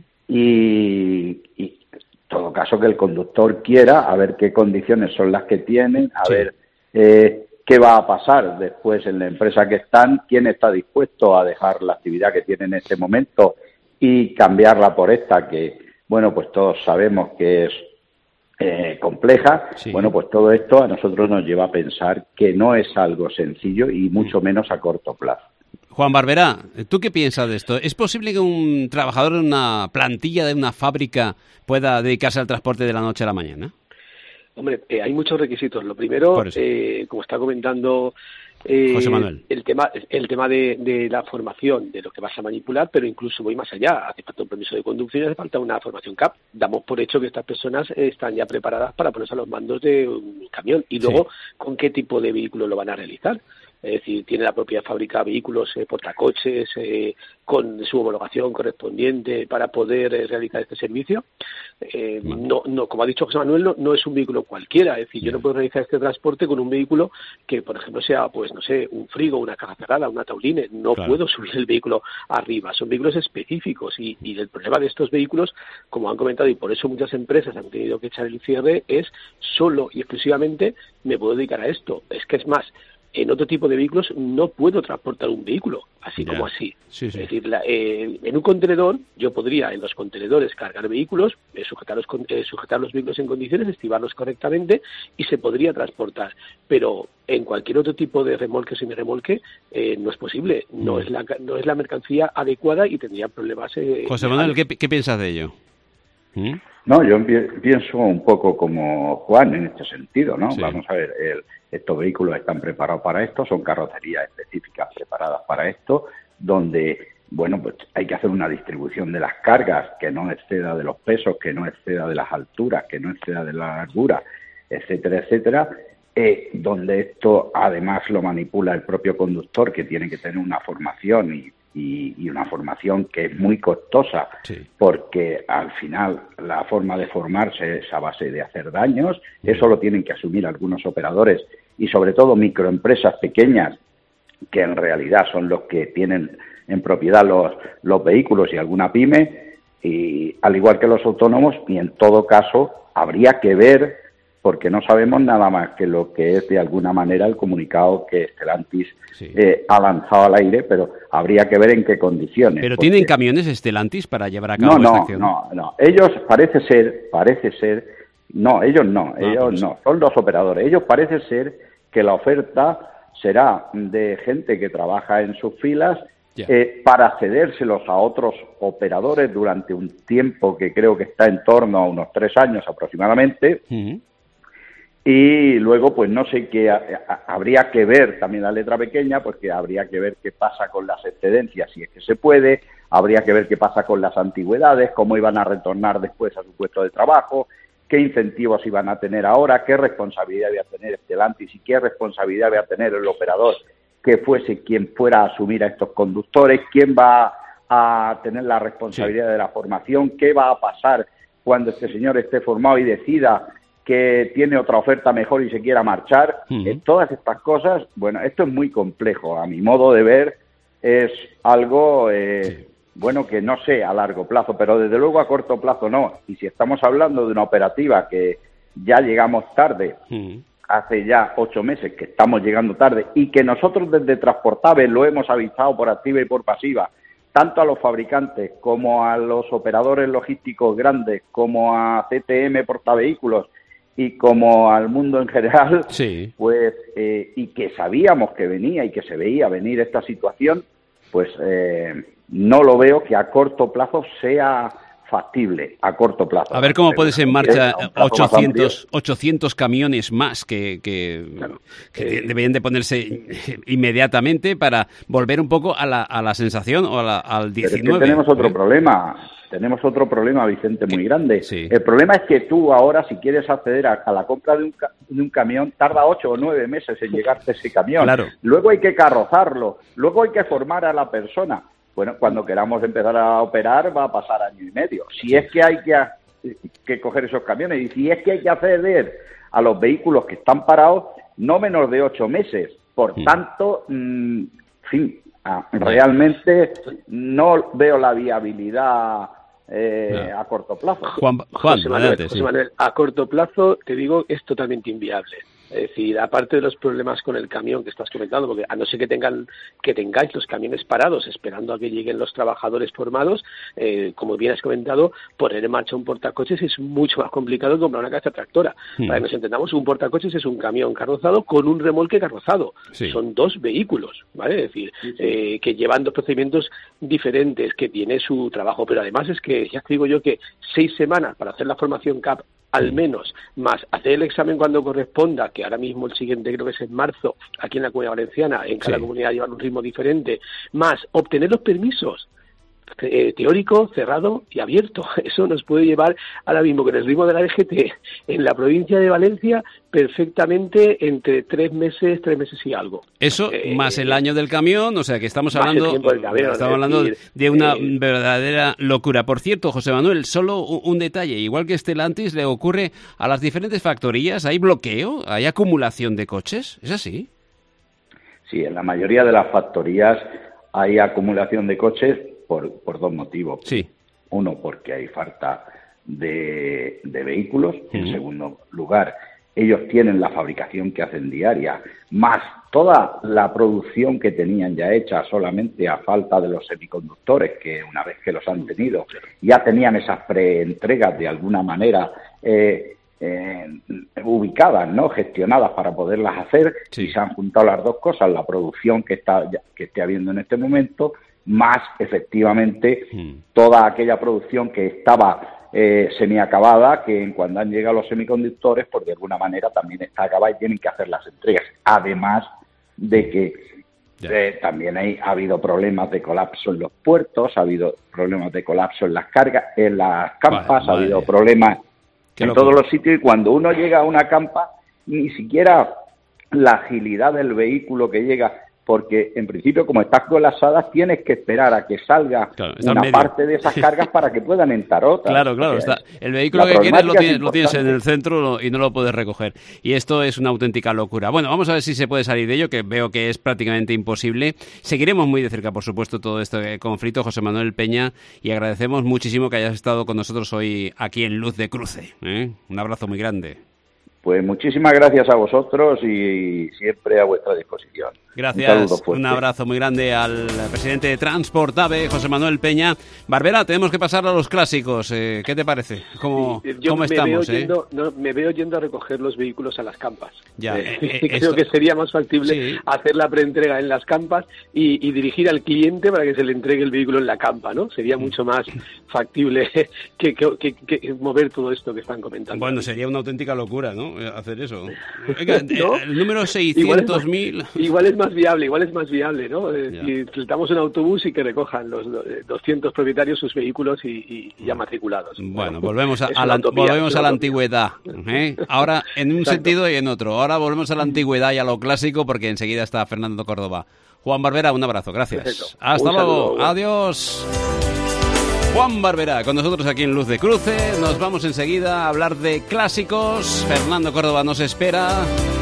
y, y en todo caso que el conductor quiera, a ver qué condiciones son las que tienen, a sí. ver eh, qué va a pasar después en la empresa que están, quién está dispuesto a dejar la actividad que tiene en este momento y cambiarla por esta que, bueno, pues todos sabemos que es Eh, compleja, sí. Bueno, pues todo esto a nosotros nos lleva a pensar que no es algo sencillo y mucho menos a corto plazo. Juan Barberá, ¿tú qué piensas de esto? ¿Es posible que un trabajador en una plantilla de una fábrica pueda dedicarse al transporte de la noche a la mañana? Hombre, eh, hay muchos requisitos. Lo primero, eh, como está comentando eh, José Manuel, el tema, el tema de, de la formación, de lo que vas a manipular, pero incluso voy más allá. Hace falta un permiso de conducción y hace falta una formación C A P. Damos por hecho que estas personas eh, están ya preparadas para ponerse a los mandos de un camión. Y luego, sí. ¿con qué tipo de vehículo lo van a realizar? Es decir, tiene la propia fábrica vehículos, eh, portacoches, eh, con su homologación correspondiente para poder eh, realizar este servicio. Eh, no, no, como ha dicho José Manuel, no, no es un vehículo cualquiera. Es decir, yo no puedo realizar este transporte con un vehículo que, por ejemplo, sea, pues no sé, un frigo, una caja cerrada, una tauline. No claro. puedo subir el vehículo arriba. Son vehículos específicos y, y el problema de estos vehículos, como han comentado, y por eso muchas empresas han tenido que echar el cierre, es solo y exclusivamente me puedo dedicar a esto. Es que es más, en otro tipo de vehículos no puedo transportar un vehículo, así ya. como así. Sí, sí. Es decir, la, eh, en un contenedor, yo podría en los contenedores cargar vehículos, eh, sujetar, los, eh, sujetar los vehículos en condiciones, estivarlos correctamente y se podría transportar. Pero en cualquier otro tipo de remolque o semi-remolque eh, no es posible. No, mm. es la, no es la mercancía adecuada y tendría problemas. Eh, José Manuel, ¿qué, ¿qué piensas de ello? ¿Mm? No, yo pienso un poco como Juan en este sentido, ¿no? Sí. Vamos a ver, el, estos vehículos están preparados para esto, son carrocerías específicas preparadas para esto, donde bueno, pues hay que hacer una distribución de las cargas que no exceda de los pesos, que no exceda de las alturas, que no exceda de la largura, etcétera, etcétera, eh, donde esto además lo manipula el propio conductor, que tiene que tener una formación y, y, y una formación que es muy costosa, sí. porque al final la forma de formarse es a base de hacer daños, sí. eso lo tienen que asumir algunos operadores y sobre todo microempresas pequeñas, que en realidad son los que tienen en propiedad los, los vehículos y alguna pyme, y al igual que los autónomos, y en todo caso habría que ver, porque no sabemos nada más que lo que es de alguna manera el comunicado que Stellantis sí. eh, ha lanzado al aire, pero habría que ver en qué condiciones. ¿Pero porque... tienen camiones Stellantis para llevar a cabo no, esta no, acción? No, no, ellos parece ser, parece ser, no, ellos no, Ah, ellos pues... no, son los operadores. Ellos parece ser que la oferta será de gente que trabaja en sus filas eh, para cedérselos a otros operadores durante un tiempo que creo que está en torno a unos tres años aproximadamente. Uh-huh. Y luego, pues no sé qué, a, a, habría que ver también la letra pequeña, porque habría que ver qué pasa con las excedencias, si es que se puede, habría que ver qué pasa con las antigüedades, cómo iban a retornar después a su puesto de trabajo, qué incentivos iban a tener ahora, qué responsabilidad iba a tener Stellantis y qué responsabilidad iba a tener el operador que fuese quien fuera a asumir a estos conductores, quién va a tener la responsabilidad sí. de la formación, qué va a pasar cuando este señor esté formado y decida que tiene otra oferta mejor y se quiera marchar. Uh-huh. eh, todas estas cosas, bueno, esto es muy complejo. A mi modo de ver, es algo, eh, sí. bueno, que no sé a largo plazo, pero desde luego a corto plazo no. Y si estamos hablando de una operativa que ya llegamos tarde, uh-huh. hace ya ocho meses que estamos llegando tarde, y que nosotros desde Transportable lo hemos avisado por activa y por pasiva, tanto a los fabricantes como a los operadores logísticos grandes, como a C T M Portavehículos, y como al mundo en general, sí. pues eh, y que sabíamos que venía y que se veía venir esta situación, pues eh, no lo veo que a corto plazo sea factible, a corto plazo. A ver cómo pones en marcha ochocientos, ochocientos camiones más que, que, claro. que eh, deberían de ponerse inmediatamente para volver un poco a la, a la sensación o a la, al diecinueve. Pero es que tenemos otro ¿eh? problema. Tenemos otro problema, Vicente, muy grande. Sí. El problema es que tú ahora, si quieres acceder a, a la compra de un, de un camión, tarda ocho o nueve meses en llegarte ese camión. Claro. Luego hay que carrozarlo, luego hay que formar a la persona. Bueno, cuando queramos empezar a operar va a pasar año y medio. Si es que hay que, que coger esos camiones y si es que hay que acceder a los vehículos que están parados, no menos de ocho meses. Por sí. tanto, mmm, en fin, realmente no veo la viabilidad Eh, no. a corto plazo. Juan, Juan José, Manuel, adelante, José sí. Manuel, a corto plazo te digo es totalmente inviable. Es decir, aparte de los problemas con el camión que estás comentando, porque a no ser que tengan que tengáis los camiones parados esperando a que lleguen los trabajadores formados, eh, como bien has comentado, poner en marcha un portacoches es mucho más complicado que comprar una caja tractora. Hmm. Para que nos entendamos, un portacoches es un camión carrozado con un remolque carrozado. Sí. Son dos vehículos, ¿vale? Es decir, sí, sí. Eh, que llevan dos procedimientos diferentes, que tiene su trabajo, pero además es que, ya te digo yo, que seis semanas para hacer la formación C A P al menos, más hacer el examen cuando corresponda, que ahora mismo el siguiente creo que es en marzo, aquí en la Comunidad Valenciana, en cada sí. comunidad llevan un ritmo diferente, más obtener los permisos, eh, teórico, cerrado y abierto. Eso nos puede llevar ahora mismo con el ritmo de la D G T en la provincia de Valencia perfectamente entre tres meses, tres meses y algo. Eso eh, más el año del camión, o sea que estamos hablando, camión, estamos hablando decir, de una eh, verdadera locura. Por cierto, José Manuel, solo un detalle, igual que Stellantis le ocurre a las diferentes factorías, ¿hay bloqueo? ¿Hay acumulación de coches? ¿Es así? Sí, en la mayoría de las factorías hay acumulación de coches por, por dos motivos. Sí. Uno, porque hay falta de, de vehículos. Uh-huh. En segundo lugar, ellos tienen la fabricación que hacen diaria, más toda la producción que tenían ya hecha solamente a falta de los semiconductores, que una vez que los han tenido, ya tenían esas preentregas de alguna manera eh, eh, ubicadas, ¿no? Gestionadas para poderlas hacer, sí. Y se han juntado las dos cosas, la producción que está que esté habiendo en este momento, más efectivamente mm. toda aquella producción que estaba eh, semiacabada, que cuando han llegado los semiconductores, pues de alguna manera también está acabada y tienen que hacer las entregas. Además de que Eh, también hay, ha habido problemas de colapso en los puertos, ha habido problemas de colapso en las cargas, en las campas, vale, ha habido vale. problemas Qué en loco. todos los sitios, y cuando uno llega a una campa, ni siquiera la agilidad del vehículo que llega, porque en principio, como estás colapsadas, tienes que esperar a que salga claro, una parte de esas cargas para que puedan entrar otras. Claro, claro. Está, el vehículo que quieres lo tienes, lo tienes en el centro y no lo puedes recoger. Y esto es una auténtica locura. Bueno, vamos a ver si se puede salir de ello, que veo que es prácticamente imposible. Seguiremos muy de cerca, por supuesto, todo este conflicto, José Manuel Peña, y agradecemos muchísimo que hayas estado con nosotros hoy aquí en Luz de Cruce. ¿eh? Un abrazo muy grande. Pues muchísimas gracias a vosotros y siempre a vuestra disposición. Gracias, un, un abrazo muy grande al presidente de Transportave, José Manuel Peña. Barbera, tenemos que pasar a los clásicos. Eh, ¿Qué te parece? ¿Cómo, sí, yo ¿cómo me estamos? Veo eh? yendo, no, me veo yendo a recoger los vehículos a las campas. Ya, eh, eh, creo esto... que sería más factible sí. hacer la preentrega en las campas y, y dirigir al cliente para que se le entregue el vehículo en la campa, ¿no? Sería mucho más factible que, que, que, que mover todo esto que están comentando. Bueno, sería una auténtica locura, ¿no? Hacer eso. Venga, ¿no? El número seiscientos mil... Igual es más viable, igual es más viable, ¿no? Y tratamos un autobús y que recojan los doscientos propietarios sus vehículos y, y ya matriculados. Bueno, volvemos a, a la, utopía, volvemos a la antigüedad. ¿eh? Ahora en un Exacto. sentido y en otro. Ahora volvemos a la antigüedad y a lo clásico porque enseguida está Fernando Córdoba. Juan Barbera, un abrazo, gracias. Perfecto. Hasta un luego, saludo. Adiós. Juan Barbera, con nosotros aquí en Luz de Cruce. Nos vamos enseguida a hablar de clásicos. Fernando Córdoba nos espera,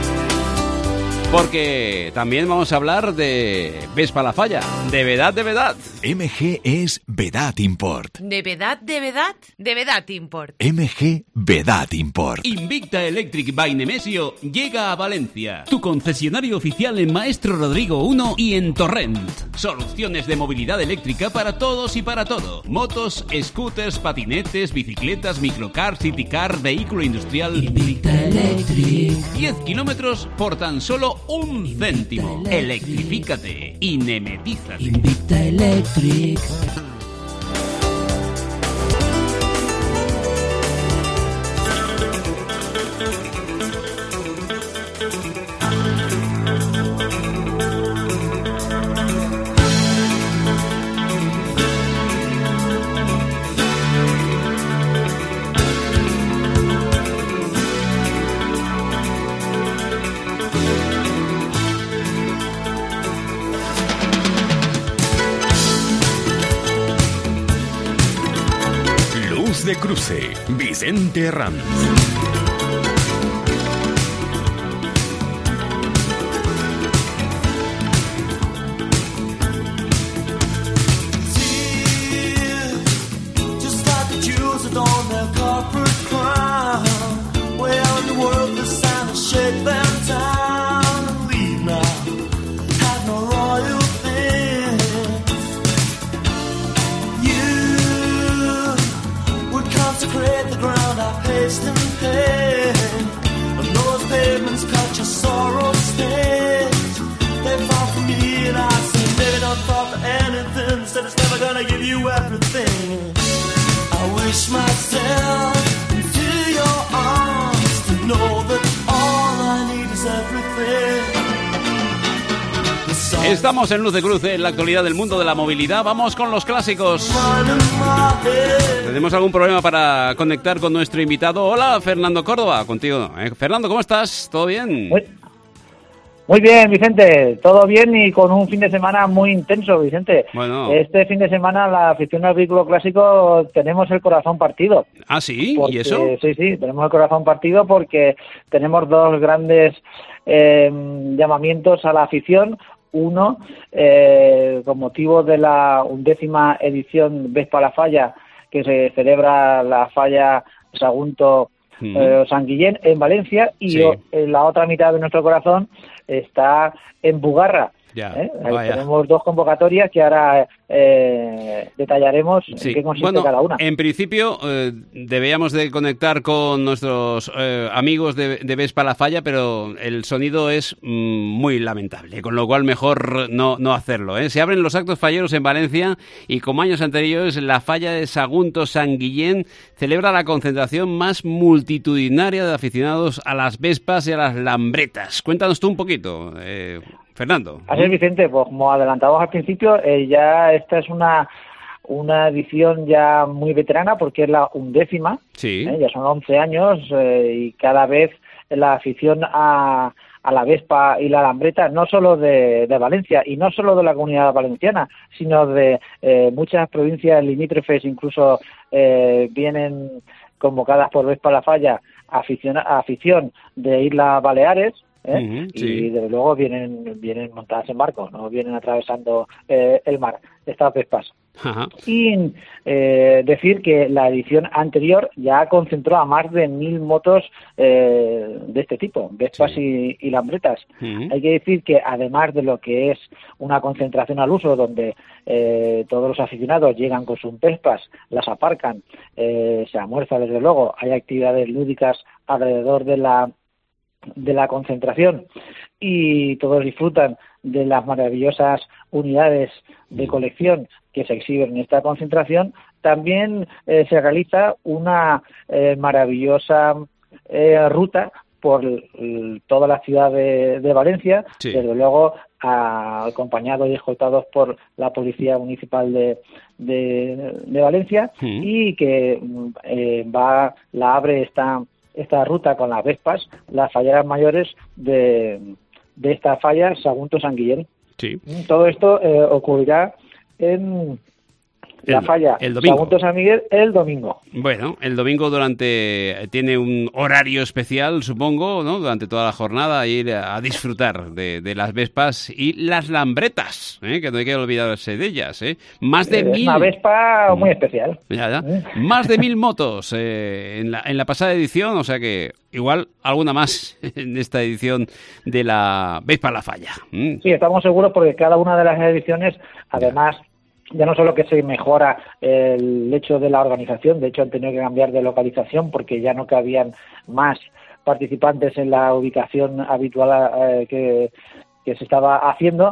porque también vamos a hablar de Vespa La Falla, de Vedad de Vedad. M G es Vedad Import. ¿De Vedad de Vedad? De Vedad Import. M G Vedad Import. Invicta Electric by Nemesio llega a Valencia. Tu concesionario oficial en Maestro Rodrigo uno y en Torrent. Soluciones de movilidad eléctrica para todos y para todo. Motos, scooters, patinetes, bicicletas, microcar, citycar, vehículo industrial. Invicta Electric. diez kilómetros por tan solo un céntimo. Electrifícate y nemetízate. Invicta Electric. De Cruce, Vicente Ranz. Estamos en Luz de Cruce, en la actualidad del mundo de la movilidad. Vamos con los clásicos. ¿Tenemos algún problema para conectar con nuestro invitado? Hola, Fernando Córdoba, contigo. ¿Eh? Fernando, ¿cómo estás? ¿Todo bien? Muy, muy bien, Vicente. Todo bien y con un fin de semana muy intenso, Vicente. Bueno. Este fin de semana, la afición al vehículo clásico, tenemos el corazón partido. ¿Ah, sí? Porque, ¿Y eso? Sí, sí, tenemos el corazón partido porque tenemos dos grandes eh, llamamientos a la afición. Uno, eh, con motivo de la undécima edición Vespa La Falla, que se celebra la Falla Sagunto mm. eh, San Guillén en Valencia, y sí. o, en la otra mitad de nuestro corazón está en Bugarra. Ya, ¿Eh? Tenemos dos convocatorias que ahora eh, detallaremos sí. en qué consiste bueno, cada una. En principio eh, debíamos de conectar con nuestros eh, amigos de, de Vespa La Falla, pero el sonido es mm, muy lamentable, con lo cual mejor no, no hacerlo. ¿eh? Se abren los actos falleros en Valencia y como años anteriores la Falla de Sagunto San Guillén celebra la concentración más multitudinaria de aficionados a las Vespas y a las Lambretas. Cuéntanos tú un poquito, eh, Fernando. Así es, Vicente, pues como adelantamos al principio, eh, ya esta es una una edición ya muy veterana porque es la undécima, sí. ¿eh? Ya son once años eh, y cada vez la afición a, a la Vespa y la Lambreta, no solo de, de Valencia y no solo de la Comunidad Valenciana, sino de eh, muchas provincias limítrofes, incluso eh, vienen convocadas por Vespa La Falla afición, afición de Islas Baleares, ¿eh? Uh-huh, sí. Y desde luego vienen vienen montadas en barco, no vienen atravesando eh, el mar, estas Vespas. Ajá. Y eh, decir que la edición anterior ya concentró a más de mil motos eh, de este tipo, Vespas sí. y, y Lambretas. Uh-huh. Hay que decir que además de lo que es una concentración al uso, donde eh, todos los aficionados llegan con sus Vespas, las aparcan, eh, se almuerza desde luego, hay actividades lúdicas alrededor de la de la concentración y todos disfrutan de las maravillosas unidades de colección que se exhiben en esta concentración. También eh, se realiza una eh, maravillosa eh, ruta por l- toda la ciudad de, de Valencia, sí. Desde luego a, acompañados y escoltados por la Policía Municipal de, de, de Valencia, sí. Y que eh, va la abre esta esta ruta con las Vespas, las falleras mayores de, de esta falla Sagunto San Guillén. Sí. Todo esto eh, ocurrirá en la el, falla el domingo. Sagunto San Miguel el domingo. Bueno, el domingo durante tiene un horario especial, supongo, ¿no? Durante toda la jornada, ir a disfrutar de, de las Vespas y las Lambretas, ¿eh? Que no hay que olvidarse de ellas, ¿eh? Más de es mil... una Vespa muy especial. Ya, ya. Más de mil motos eh, en, la, en la pasada edición, o sea que igual alguna más en esta edición de la Vespa La Falla. ¿Mm? Sí, estamos seguros porque cada una de las ediciones, además... Ya no solo que se mejora el hecho de la organización, de hecho han tenido que cambiar de localización porque ya no cabían más participantes en la ubicación habitual eh, que, que se estaba haciendo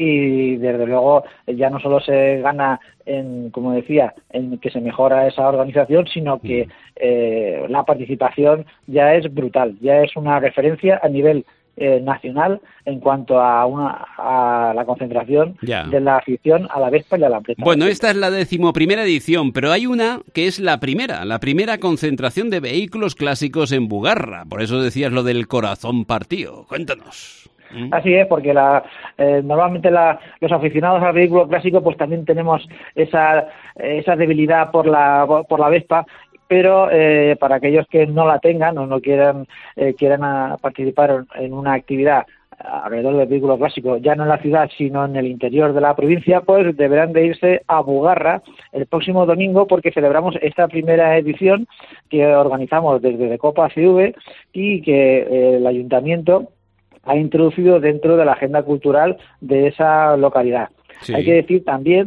y desde luego ya no solo se gana en, como decía, en que se mejora esa organización, sino que eh, la participación ya es brutal, ya es una referencia a nivel Eh, nacional en cuanto a una a la concentración ya. de la afición a la Vespa y a la Lambreta. Bueno, esta es la decimoprimera edición, pero hay una que es la primera, la primera concentración de vehículos clásicos en Bugarra. Por eso decías lo del corazón partido. Cuéntanos. ¿Mm? Así es, porque la, eh, normalmente la, los aficionados al vehículo clásico pues también tenemos esa esa debilidad por la por la Vespa. Pero eh, para aquellos que no la tengan o no quieran eh, quieran a participar en una actividad alrededor del vehículo clásico, ya no en la ciudad, sino en el interior de la provincia, pues deberán de irse a Bugarra el próximo domingo porque celebramos esta primera edición que organizamos desde de Copa C V y que eh, el Ayuntamiento ha introducido dentro de la agenda cultural de esa localidad. Sí. Hay que decir también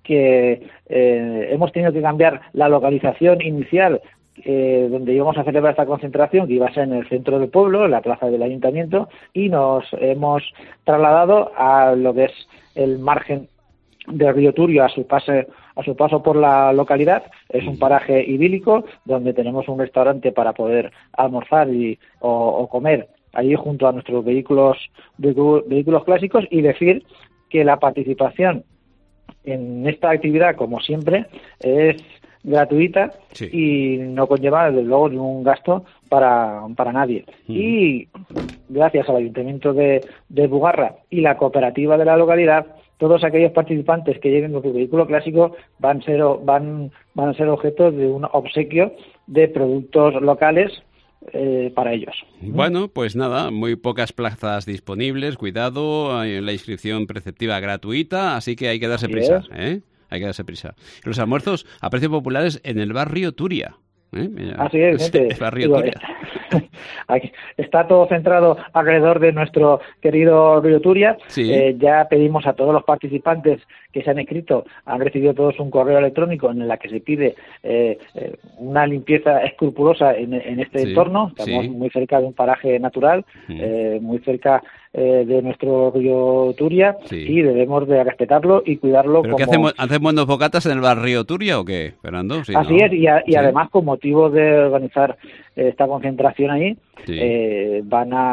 que eh, hemos tenido que cambiar la localización inicial eh, donde íbamos a celebrar esta concentración, que iba a ser en el centro del pueblo, en la plaza del ayuntamiento, y nos hemos trasladado a lo que es el margen del río Turio a su pase a su paso por la localidad. Es un paraje idílico donde tenemos un restaurante para poder almorzar y o, o comer allí junto a nuestros vehículos vehículos clásicos, y decir que la participación en esta actividad, como siempre, es gratuita, sí. Y no conlleva, desde luego, ningún gasto para, para nadie. Mm. Y gracias al Ayuntamiento de, de Bugarra y la cooperativa de la localidad, todos aquellos participantes que lleguen con su vehículo clásico van a ser, van, van a ser objeto de un obsequio de productos locales Eh, para ellos. Bueno, pues nada, muy pocas plazas disponibles, cuidado, la inscripción preceptiva gratuita, así que hay que darse prisa, ¿eh? Hay que darse prisa. Los almuerzos a precios populares en el barrio Turia. ¿Eh? Mira, así es, el barrio digo, Turia. Aquí está todo centrado alrededor de nuestro querido río Turia. Sí. Eh, ya pedimos a todos los participantes que se han inscrito, han recibido todos un correo electrónico en el que se pide eh, eh, una limpieza escrupulosa en, en este sí, entorno. Estamos sí. muy cerca de un paraje natural, sí. eh, muy cerca eh, de nuestro río Turia, sí. y debemos de respetarlo y cuidarlo. ¿Pero como... qué hacemos? ¿Hacen buenos bocatas en el barrio Turia o qué, Fernando? Sí, Así ¿no? es, y, a, y sí. además, con motivo de organizar esta concentración ahí, sí. eh, van a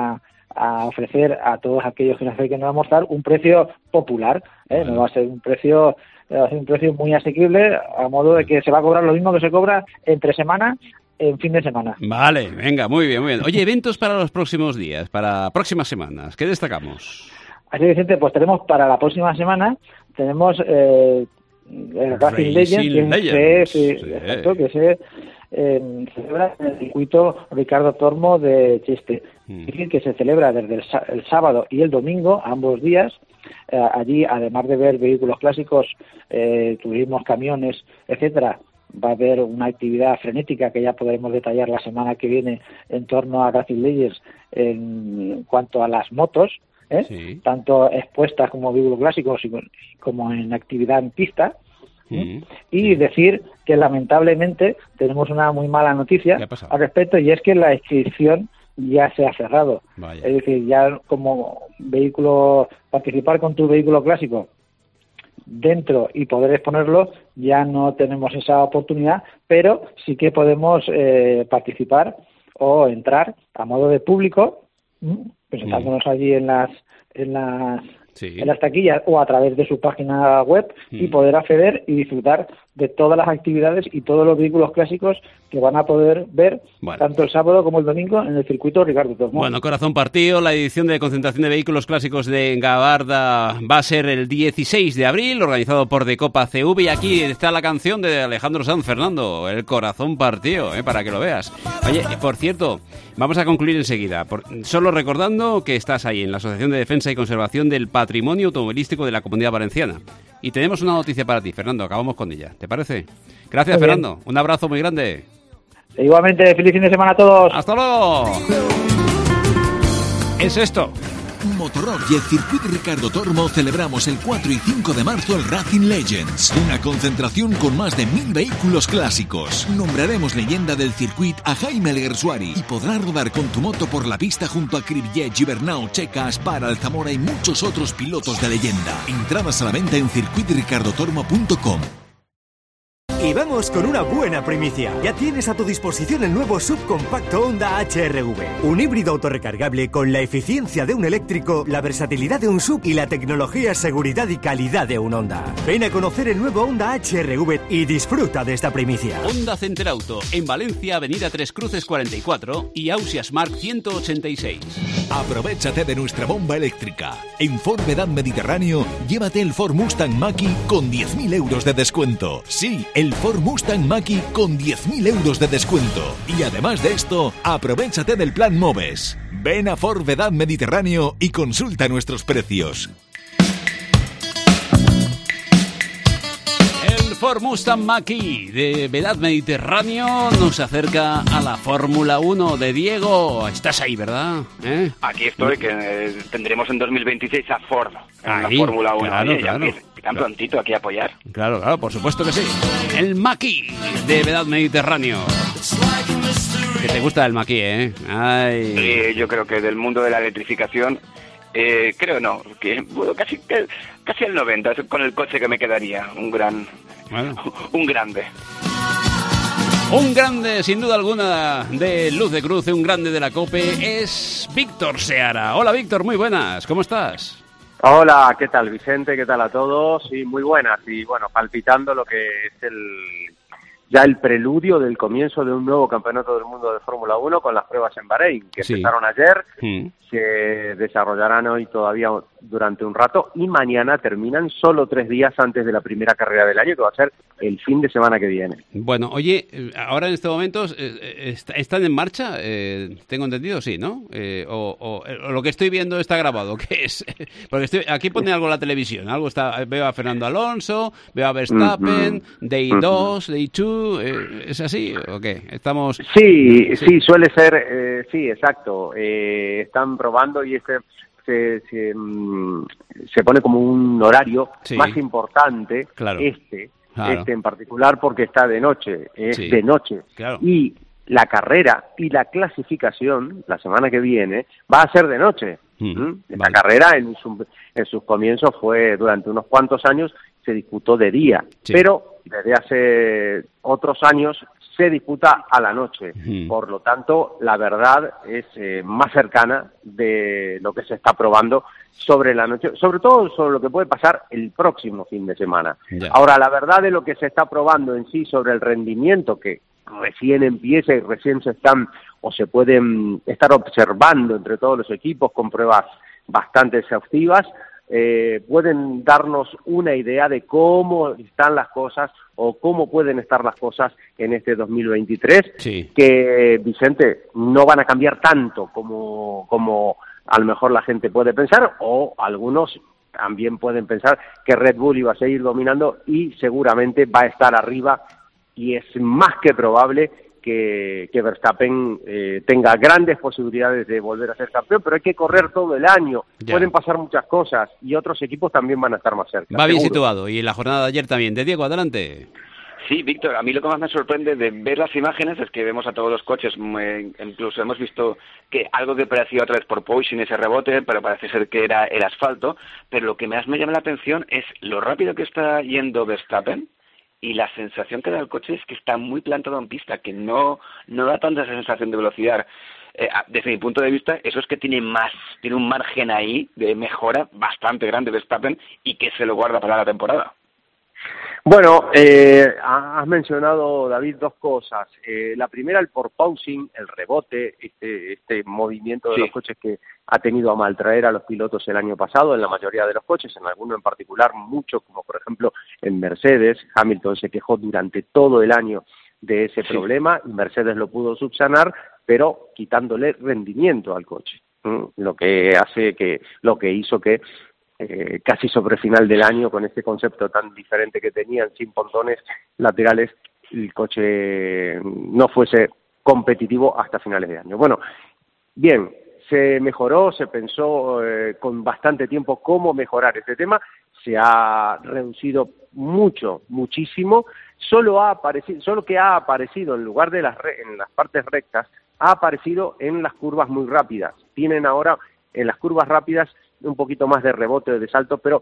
a ofrecer a todos aquellos que nos acerquen a almorzar un precio popular, ¿eh? No va a ser un precio va a ser un precio muy asequible, a modo de que se va a cobrar lo mismo que se cobra entre semana en fin de semana. Vale, venga, muy bien, muy bien. Oye, eventos para los próximos días, para próximas semanas, ¿qué destacamos? Así que, Vicente, pues tenemos para la próxima semana, tenemos eh, el Racing Legends, Legends, que se, sí. exacto, que se eh, celebra en el circuito Ricardo Tormo de Cheste, mm. es decir, que se celebra desde el, el sábado y el domingo, ambos días. Eh, allí, además de ver vehículos clásicos, eh, turismos, camiones, etcétera, va a haber una actividad frenética que ya podremos detallar la semana que viene en torno a Racing Legends en cuanto a las motos, ¿eh? Sí. Tanto expuestas como vehículos clásicos y como en actividad en pista. Mm. Y decir que lamentablemente tenemos una muy mala noticia al respecto, y es que la inscripción ya se ha cerrado. Vaya. Es decir, ya como vehículo, participar con tu vehículo clásico dentro y poder exponerlo, ya no tenemos esa oportunidad, pero sí que podemos eh, participar o entrar a modo de público, ¿m? presentándonos mm. allí en las en las sí. en las taquillas o a través de su página web mm. y poder acceder y disfrutar de todas las actividades y todos los vehículos clásicos que van a poder ver bueno. tanto el sábado como el domingo en el circuito Ricardo Tormo. Bueno, corazón partido, la edición de concentración de vehículos clásicos de Gabarda va a ser el dieciséis de abril, organizado por Decopa C V, y aquí está la canción de Alejandro Sanz, Fernando, el corazón partido, ¿eh? Para que lo veas. Oye, por cierto, vamos a concluir enseguida, por, solo recordando que estás ahí en la Asociación de Defensa y Conservación del Patrimonio Automovilístico de la Comunidad Valenciana. Y tenemos una noticia para ti, Fernando, acabamos con ella. ¿Te parece? Gracias, muy Fernando. Bien. Un abrazo muy grande. Igualmente, feliz fin de semana a todos. ¡Hasta luego! Es esto. Motorrock y el circuito Ricardo Tormo celebramos el cuatro y cinco de marzo el Racing Legends, una concentración con más de mil vehículos clásicos. Nombraremos leyenda del circuito a Jaime Alguersuari y podrás rodar con tu moto por la pista junto a Krivjet, Gibernau, Checa, Aspar, Alzamora y muchos otros pilotos de leyenda. Entradas a la venta en circuit ricardo tormo punto com. Y vamos con una buena primicia. Ya tienes a tu disposición el nuevo subcompacto Honda H R V. Un híbrido autorrecargable con la eficiencia de un eléctrico, la versatilidad de un sub y la tecnología, seguridad y calidad de un Honda. Ven a conocer el nuevo Honda H R V y disfruta de esta primicia. Honda Center Auto, en Valencia, Avenida Tres Cruces cuarenta y cuatro y Ausias Mark ciento ochenta y seis. Aprovéchate de nuestra bomba eléctrica. En Ford Vedad Mediterráneo, llévate el Ford Mustang Mach-E con diez mil euros de descuento. Sí, el Ford Mustang Mach-E con diez mil euros de descuento. Y además de esto, aprovéchate del plan Moves. Ven a Ford Vedad Mediterráneo y consulta nuestros precios. El Ford Mustang Mach-E de Vedad Mediterráneo nos acerca a la Fórmula uno de Diego. Estás ahí, ¿verdad? ¿Eh? Aquí estoy, que eh, tendremos en dos mil veintiséis a Ford en ahí, la Fórmula uno. Claro, Oye, claro. Ya, tan claro. prontito aquí a apoyar. Claro, claro, por supuesto que sí. El Mach-E de Vedad Mediterráneo. Que te gusta el Mach-E, ¿eh? Ay. Sí, yo creo que del mundo de la electrificación, eh, creo no, que bueno, casi casi el noventa, es con el coche que me quedaría, un gran, bueno. un grande. Un grande, sin duda alguna, de Luz de Cruce, un grande de la COPE, es Víctor Seara. Hola, Víctor, muy buenas, ¿cómo estás? Hola, ¿qué tal, Vicente? ¿Qué tal a todos? Sí, muy buenas. Y bueno, palpitando lo que es el ya el preludio del comienzo de un nuevo campeonato del mundo de Fórmula uno con las pruebas en Bahrein, que sí. empezaron ayer, mm. se desarrollarán hoy todavía durante un rato y mañana terminan solo tres días antes de la primera carrera del año, que va a ser el fin de semana que viene. Bueno, oye, ahora en estos momentos, eh, ¿están en marcha? Eh, tengo entendido, sí, ¿no? Eh, o, o, o lo que estoy viendo está grabado, ¿qué es? Porque estoy, aquí pone algo en la televisión, algo está, veo a Fernando Alonso, veo a Verstappen, uh-huh. Day dos, uh-huh. Day dos, eh, ¿es así o qué? Estamos... Sí, sí, sí suele ser, eh, sí, exacto, eh, están probando y este... Se, se, se pone como un horario sí. más importante, claro. este, claro. este en particular porque está de noche, es sí. de noche. Claro. Y la carrera y la clasificación, la semana que viene, va a ser de noche. Mm, ¿Mm? Esta vale. carrera en, su, en sus comienzos fue durante unos cuantos años, se disputó de día, sí. pero desde hace otros años se disputa a la noche. Mm. Por lo tanto, la verdad es eh, más cercana de lo que se está probando sobre la noche, sobre todo sobre lo que puede pasar el próximo fin de semana. Yeah. Ahora, la verdad de lo que se está probando en sí sobre el rendimiento, que recién empieza y recién se están o se pueden estar observando entre todos los equipos con pruebas bastante exhaustivas, Eh, pueden darnos una idea de cómo están las cosas o cómo pueden estar las cosas en este dos mil veintitrés, sí. que, Vicente, no van a cambiar tanto como, como a lo mejor la gente puede pensar, o algunos también pueden pensar que Red Bull iba a seguir dominando y seguramente va a estar arriba, y es más que probable Que, que Verstappen eh, tenga grandes posibilidades de volver a ser campeón, pero hay que correr todo el año, ya. Pueden pasar muchas cosas y otros equipos también van a estar más cerca. Va bien seguro. Situado, y en la jornada de ayer también. De Diego, adelante. Sí, Víctor, a mí lo que más me sorprende de ver las imágenes es que vemos a todos los coches, eh, incluso hemos visto que algo que parecía otra vez por porpoising, ese rebote, pero parece ser que era el asfalto, pero lo que más me llama la atención es lo rápido que está yendo Verstappen, y la sensación que da el coche es que está muy plantado en pista, que no, no da tanta sensación de velocidad. Eh, desde mi punto de vista, eso es que tiene más, tiene un margen ahí de mejora bastante grande Verstappen y que se lo guarda para la temporada. Bueno, eh, has mencionado, David, dos cosas. Eh, la primera, el porpoising, el rebote, este, este movimiento de sí. los coches que ha tenido a maltraer a los pilotos el año pasado, en la mayoría de los coches, en algunos en particular mucho, como por ejemplo en Mercedes. Hamilton se quejó durante todo el año de ese sí. problema, y Mercedes lo pudo subsanar, pero quitándole rendimiento al coche, ¿sí? lo que hace que, lo que hizo que Eh, casi sobre final del año, con este concepto tan diferente que tenían, sin pontones laterales, el coche no fuese competitivo hasta finales de año. Bueno, bien, se mejoró, se pensó eh, con bastante tiempo cómo mejorar este tema, se ha reducido mucho, muchísimo, solo ha aparecido, solo que ha aparecido en lugar de las re, en las partes rectas, ha aparecido en las curvas muy rápidas. Tienen ahora en las curvas rápidas un poquito más de rebote, de salto, pero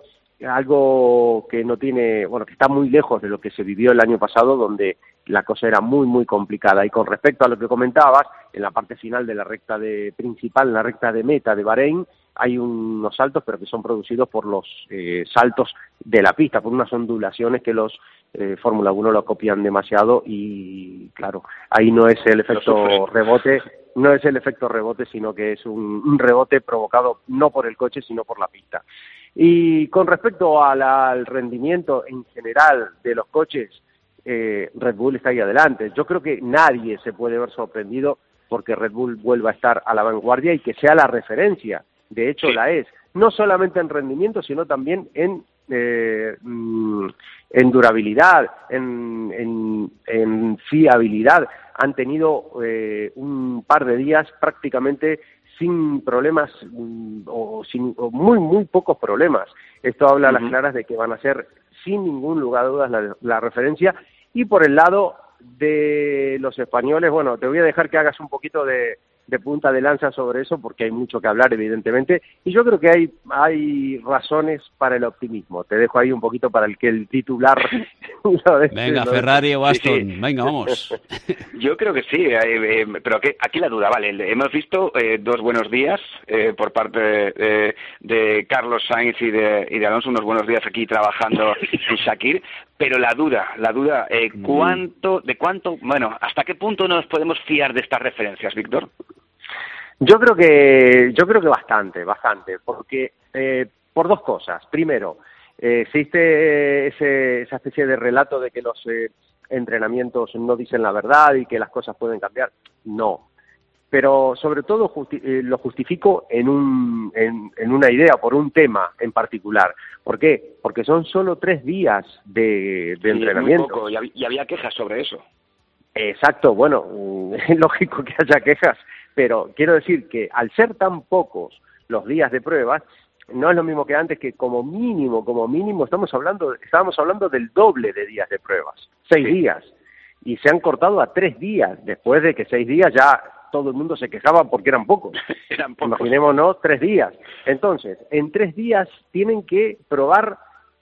algo que no tiene, bueno, que está muy lejos de lo que se vivió el año pasado, donde la cosa era muy, muy complicada. Y con respecto a lo que comentabas, en la parte final de la recta de principal, en la recta de meta de Bahrein, hay unos saltos, pero que son producidos por los eh, saltos de la pista, por unas ondulaciones que los eh, Fórmula uno lo copian demasiado, y claro, ahí no es el efecto rebote, no es el efecto rebote, sino que es un, un rebote provocado no por el coche, sino por la pista. Y con respecto a la, al rendimiento en general de los coches, eh, Red Bull está ahí adelante. Yo creo que nadie se puede ver sorprendido porque Red Bull vuelva a estar a la vanguardia y que sea la referencia. De hecho, sí. la es, no solamente en rendimiento, sino también en, eh, en durabilidad, en, en, en fiabilidad. Han tenido eh, un par de días prácticamente sin problemas o, sin, o muy, muy pocos problemas. Esto habla uh-huh. a las claras de que van a ser, sin ningún lugar a dudas, la, la referencia. Y por el lado de los españoles, bueno, te voy a dejar que hagas un poquito de, de punta de lanza sobre eso, porque hay mucho que hablar, evidentemente, y yo creo que hay hay razones para el optimismo. Te dejo ahí un poquito para el que el titular... Venga, Ferrari o Aston, sí, sí. venga, vamos. Yo creo que sí, eh, eh, pero que, aquí la duda, vale, hemos visto eh, dos buenos días eh, por parte de, de Carlos Sainz y de, y de Alonso, unos buenos días aquí trabajando en Shakir, pero la duda, la duda, eh, ¿cuánto, de cuánto, bueno, hasta qué punto nos podemos fiar de estas referencias, Víctor? Yo creo que yo creo que bastante, bastante, porque eh, por dos cosas. Primero, eh, existe ese, esa especie de relato de que los eh, entrenamientos no dicen la verdad y que las cosas pueden cambiar. No, pero sobre todo justi- eh, lo justifico en, un, en, en una idea, por un tema en particular. ¿Por qué? Porque son solo tres días de, de sí, entrenamiento. Muy poco, y, hab- y había quejas sobre eso. Exacto, bueno, es lógico que haya quejas, pero quiero decir que al ser tan pocos los días de pruebas, no es lo mismo que antes, que como mínimo, como mínimo estamos hablando, estábamos hablando del doble de días de pruebas, seis sí. días, y se han cortado a tres días, después de que seis días ya todo el mundo se quejaba porque eran pocos. eran pocos. Imaginémonos tres días. Entonces, en tres días tienen que probar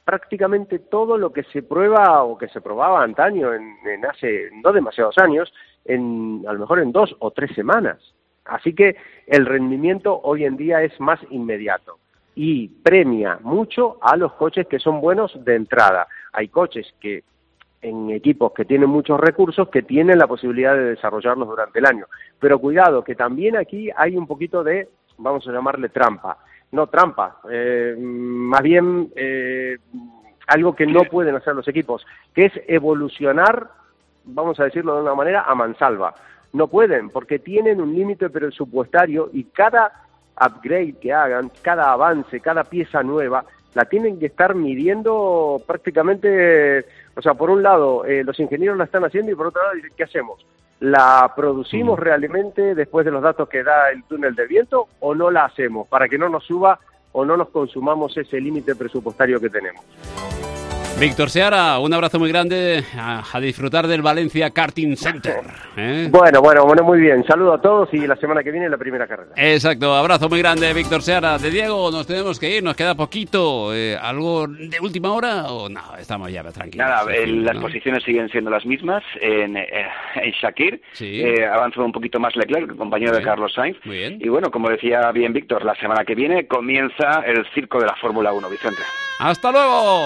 prácticamente todo lo que se prueba o que se probaba antaño, en, en hace no demasiados años, en a lo mejor en dos o tres semanas. Así que el rendimiento hoy en día es más inmediato y premia mucho a los coches que son buenos de entrada. Hay coches que en equipos que tienen muchos recursos que tienen la posibilidad de desarrollarlos durante el año. Pero cuidado, que también aquí hay un poquito de, vamos a llamarle trampa. No trampa, eh, más bien eh, algo que no pueden hacer los equipos, que es evolucionar, vamos a decirlo de una manera, a mansalva. No pueden, porque tienen un límite presupuestario y cada upgrade que hagan, cada avance, cada pieza nueva, la tienen que estar midiendo prácticamente, o sea, por un lado, eh, los ingenieros la están haciendo y por otro lado, ¿qué hacemos? ¿La producimos mm. realmente después de los datos que da el túnel de viento o no la hacemos para que no nos suba o no nos consumamos ese límite presupuestario que tenemos? Víctor Seara, un abrazo muy grande, a, a disfrutar del Valencia Karting Center. ¿eh? Bueno, bueno, bueno, muy bien. Saludo a todos y la semana que viene la primera carrera. Exacto, abrazo muy grande, Víctor Seara. De Diego, nos tenemos que ir, nos queda poquito. Eh, ¿Algo de última hora o no? Estamos ya tranquilos. Nada, en fin, las ¿no? posiciones siguen siendo las mismas. En, eh, en Shakir sí. eh, avanzó un poquito más Leclerc, el compañero de Carlos Sainz. Muy bien. Y bueno, como decía bien Víctor, la semana que viene comienza el circo de la Fórmula uno, Vicente. ¡Hasta luego!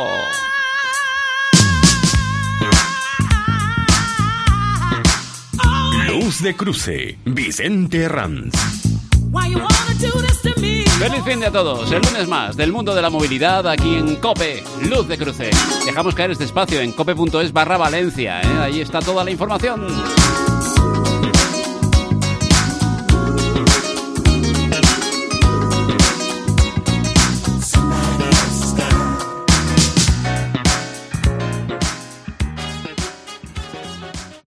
Luz de cruce, Vicente Ranz. Feliz fin de a todos, el lunes más del mundo de la movilidad aquí en COPE, Luz de Cruce. Dejamos caer este espacio en cope punto es barra Valencia, ¿eh? Ahí está toda la información.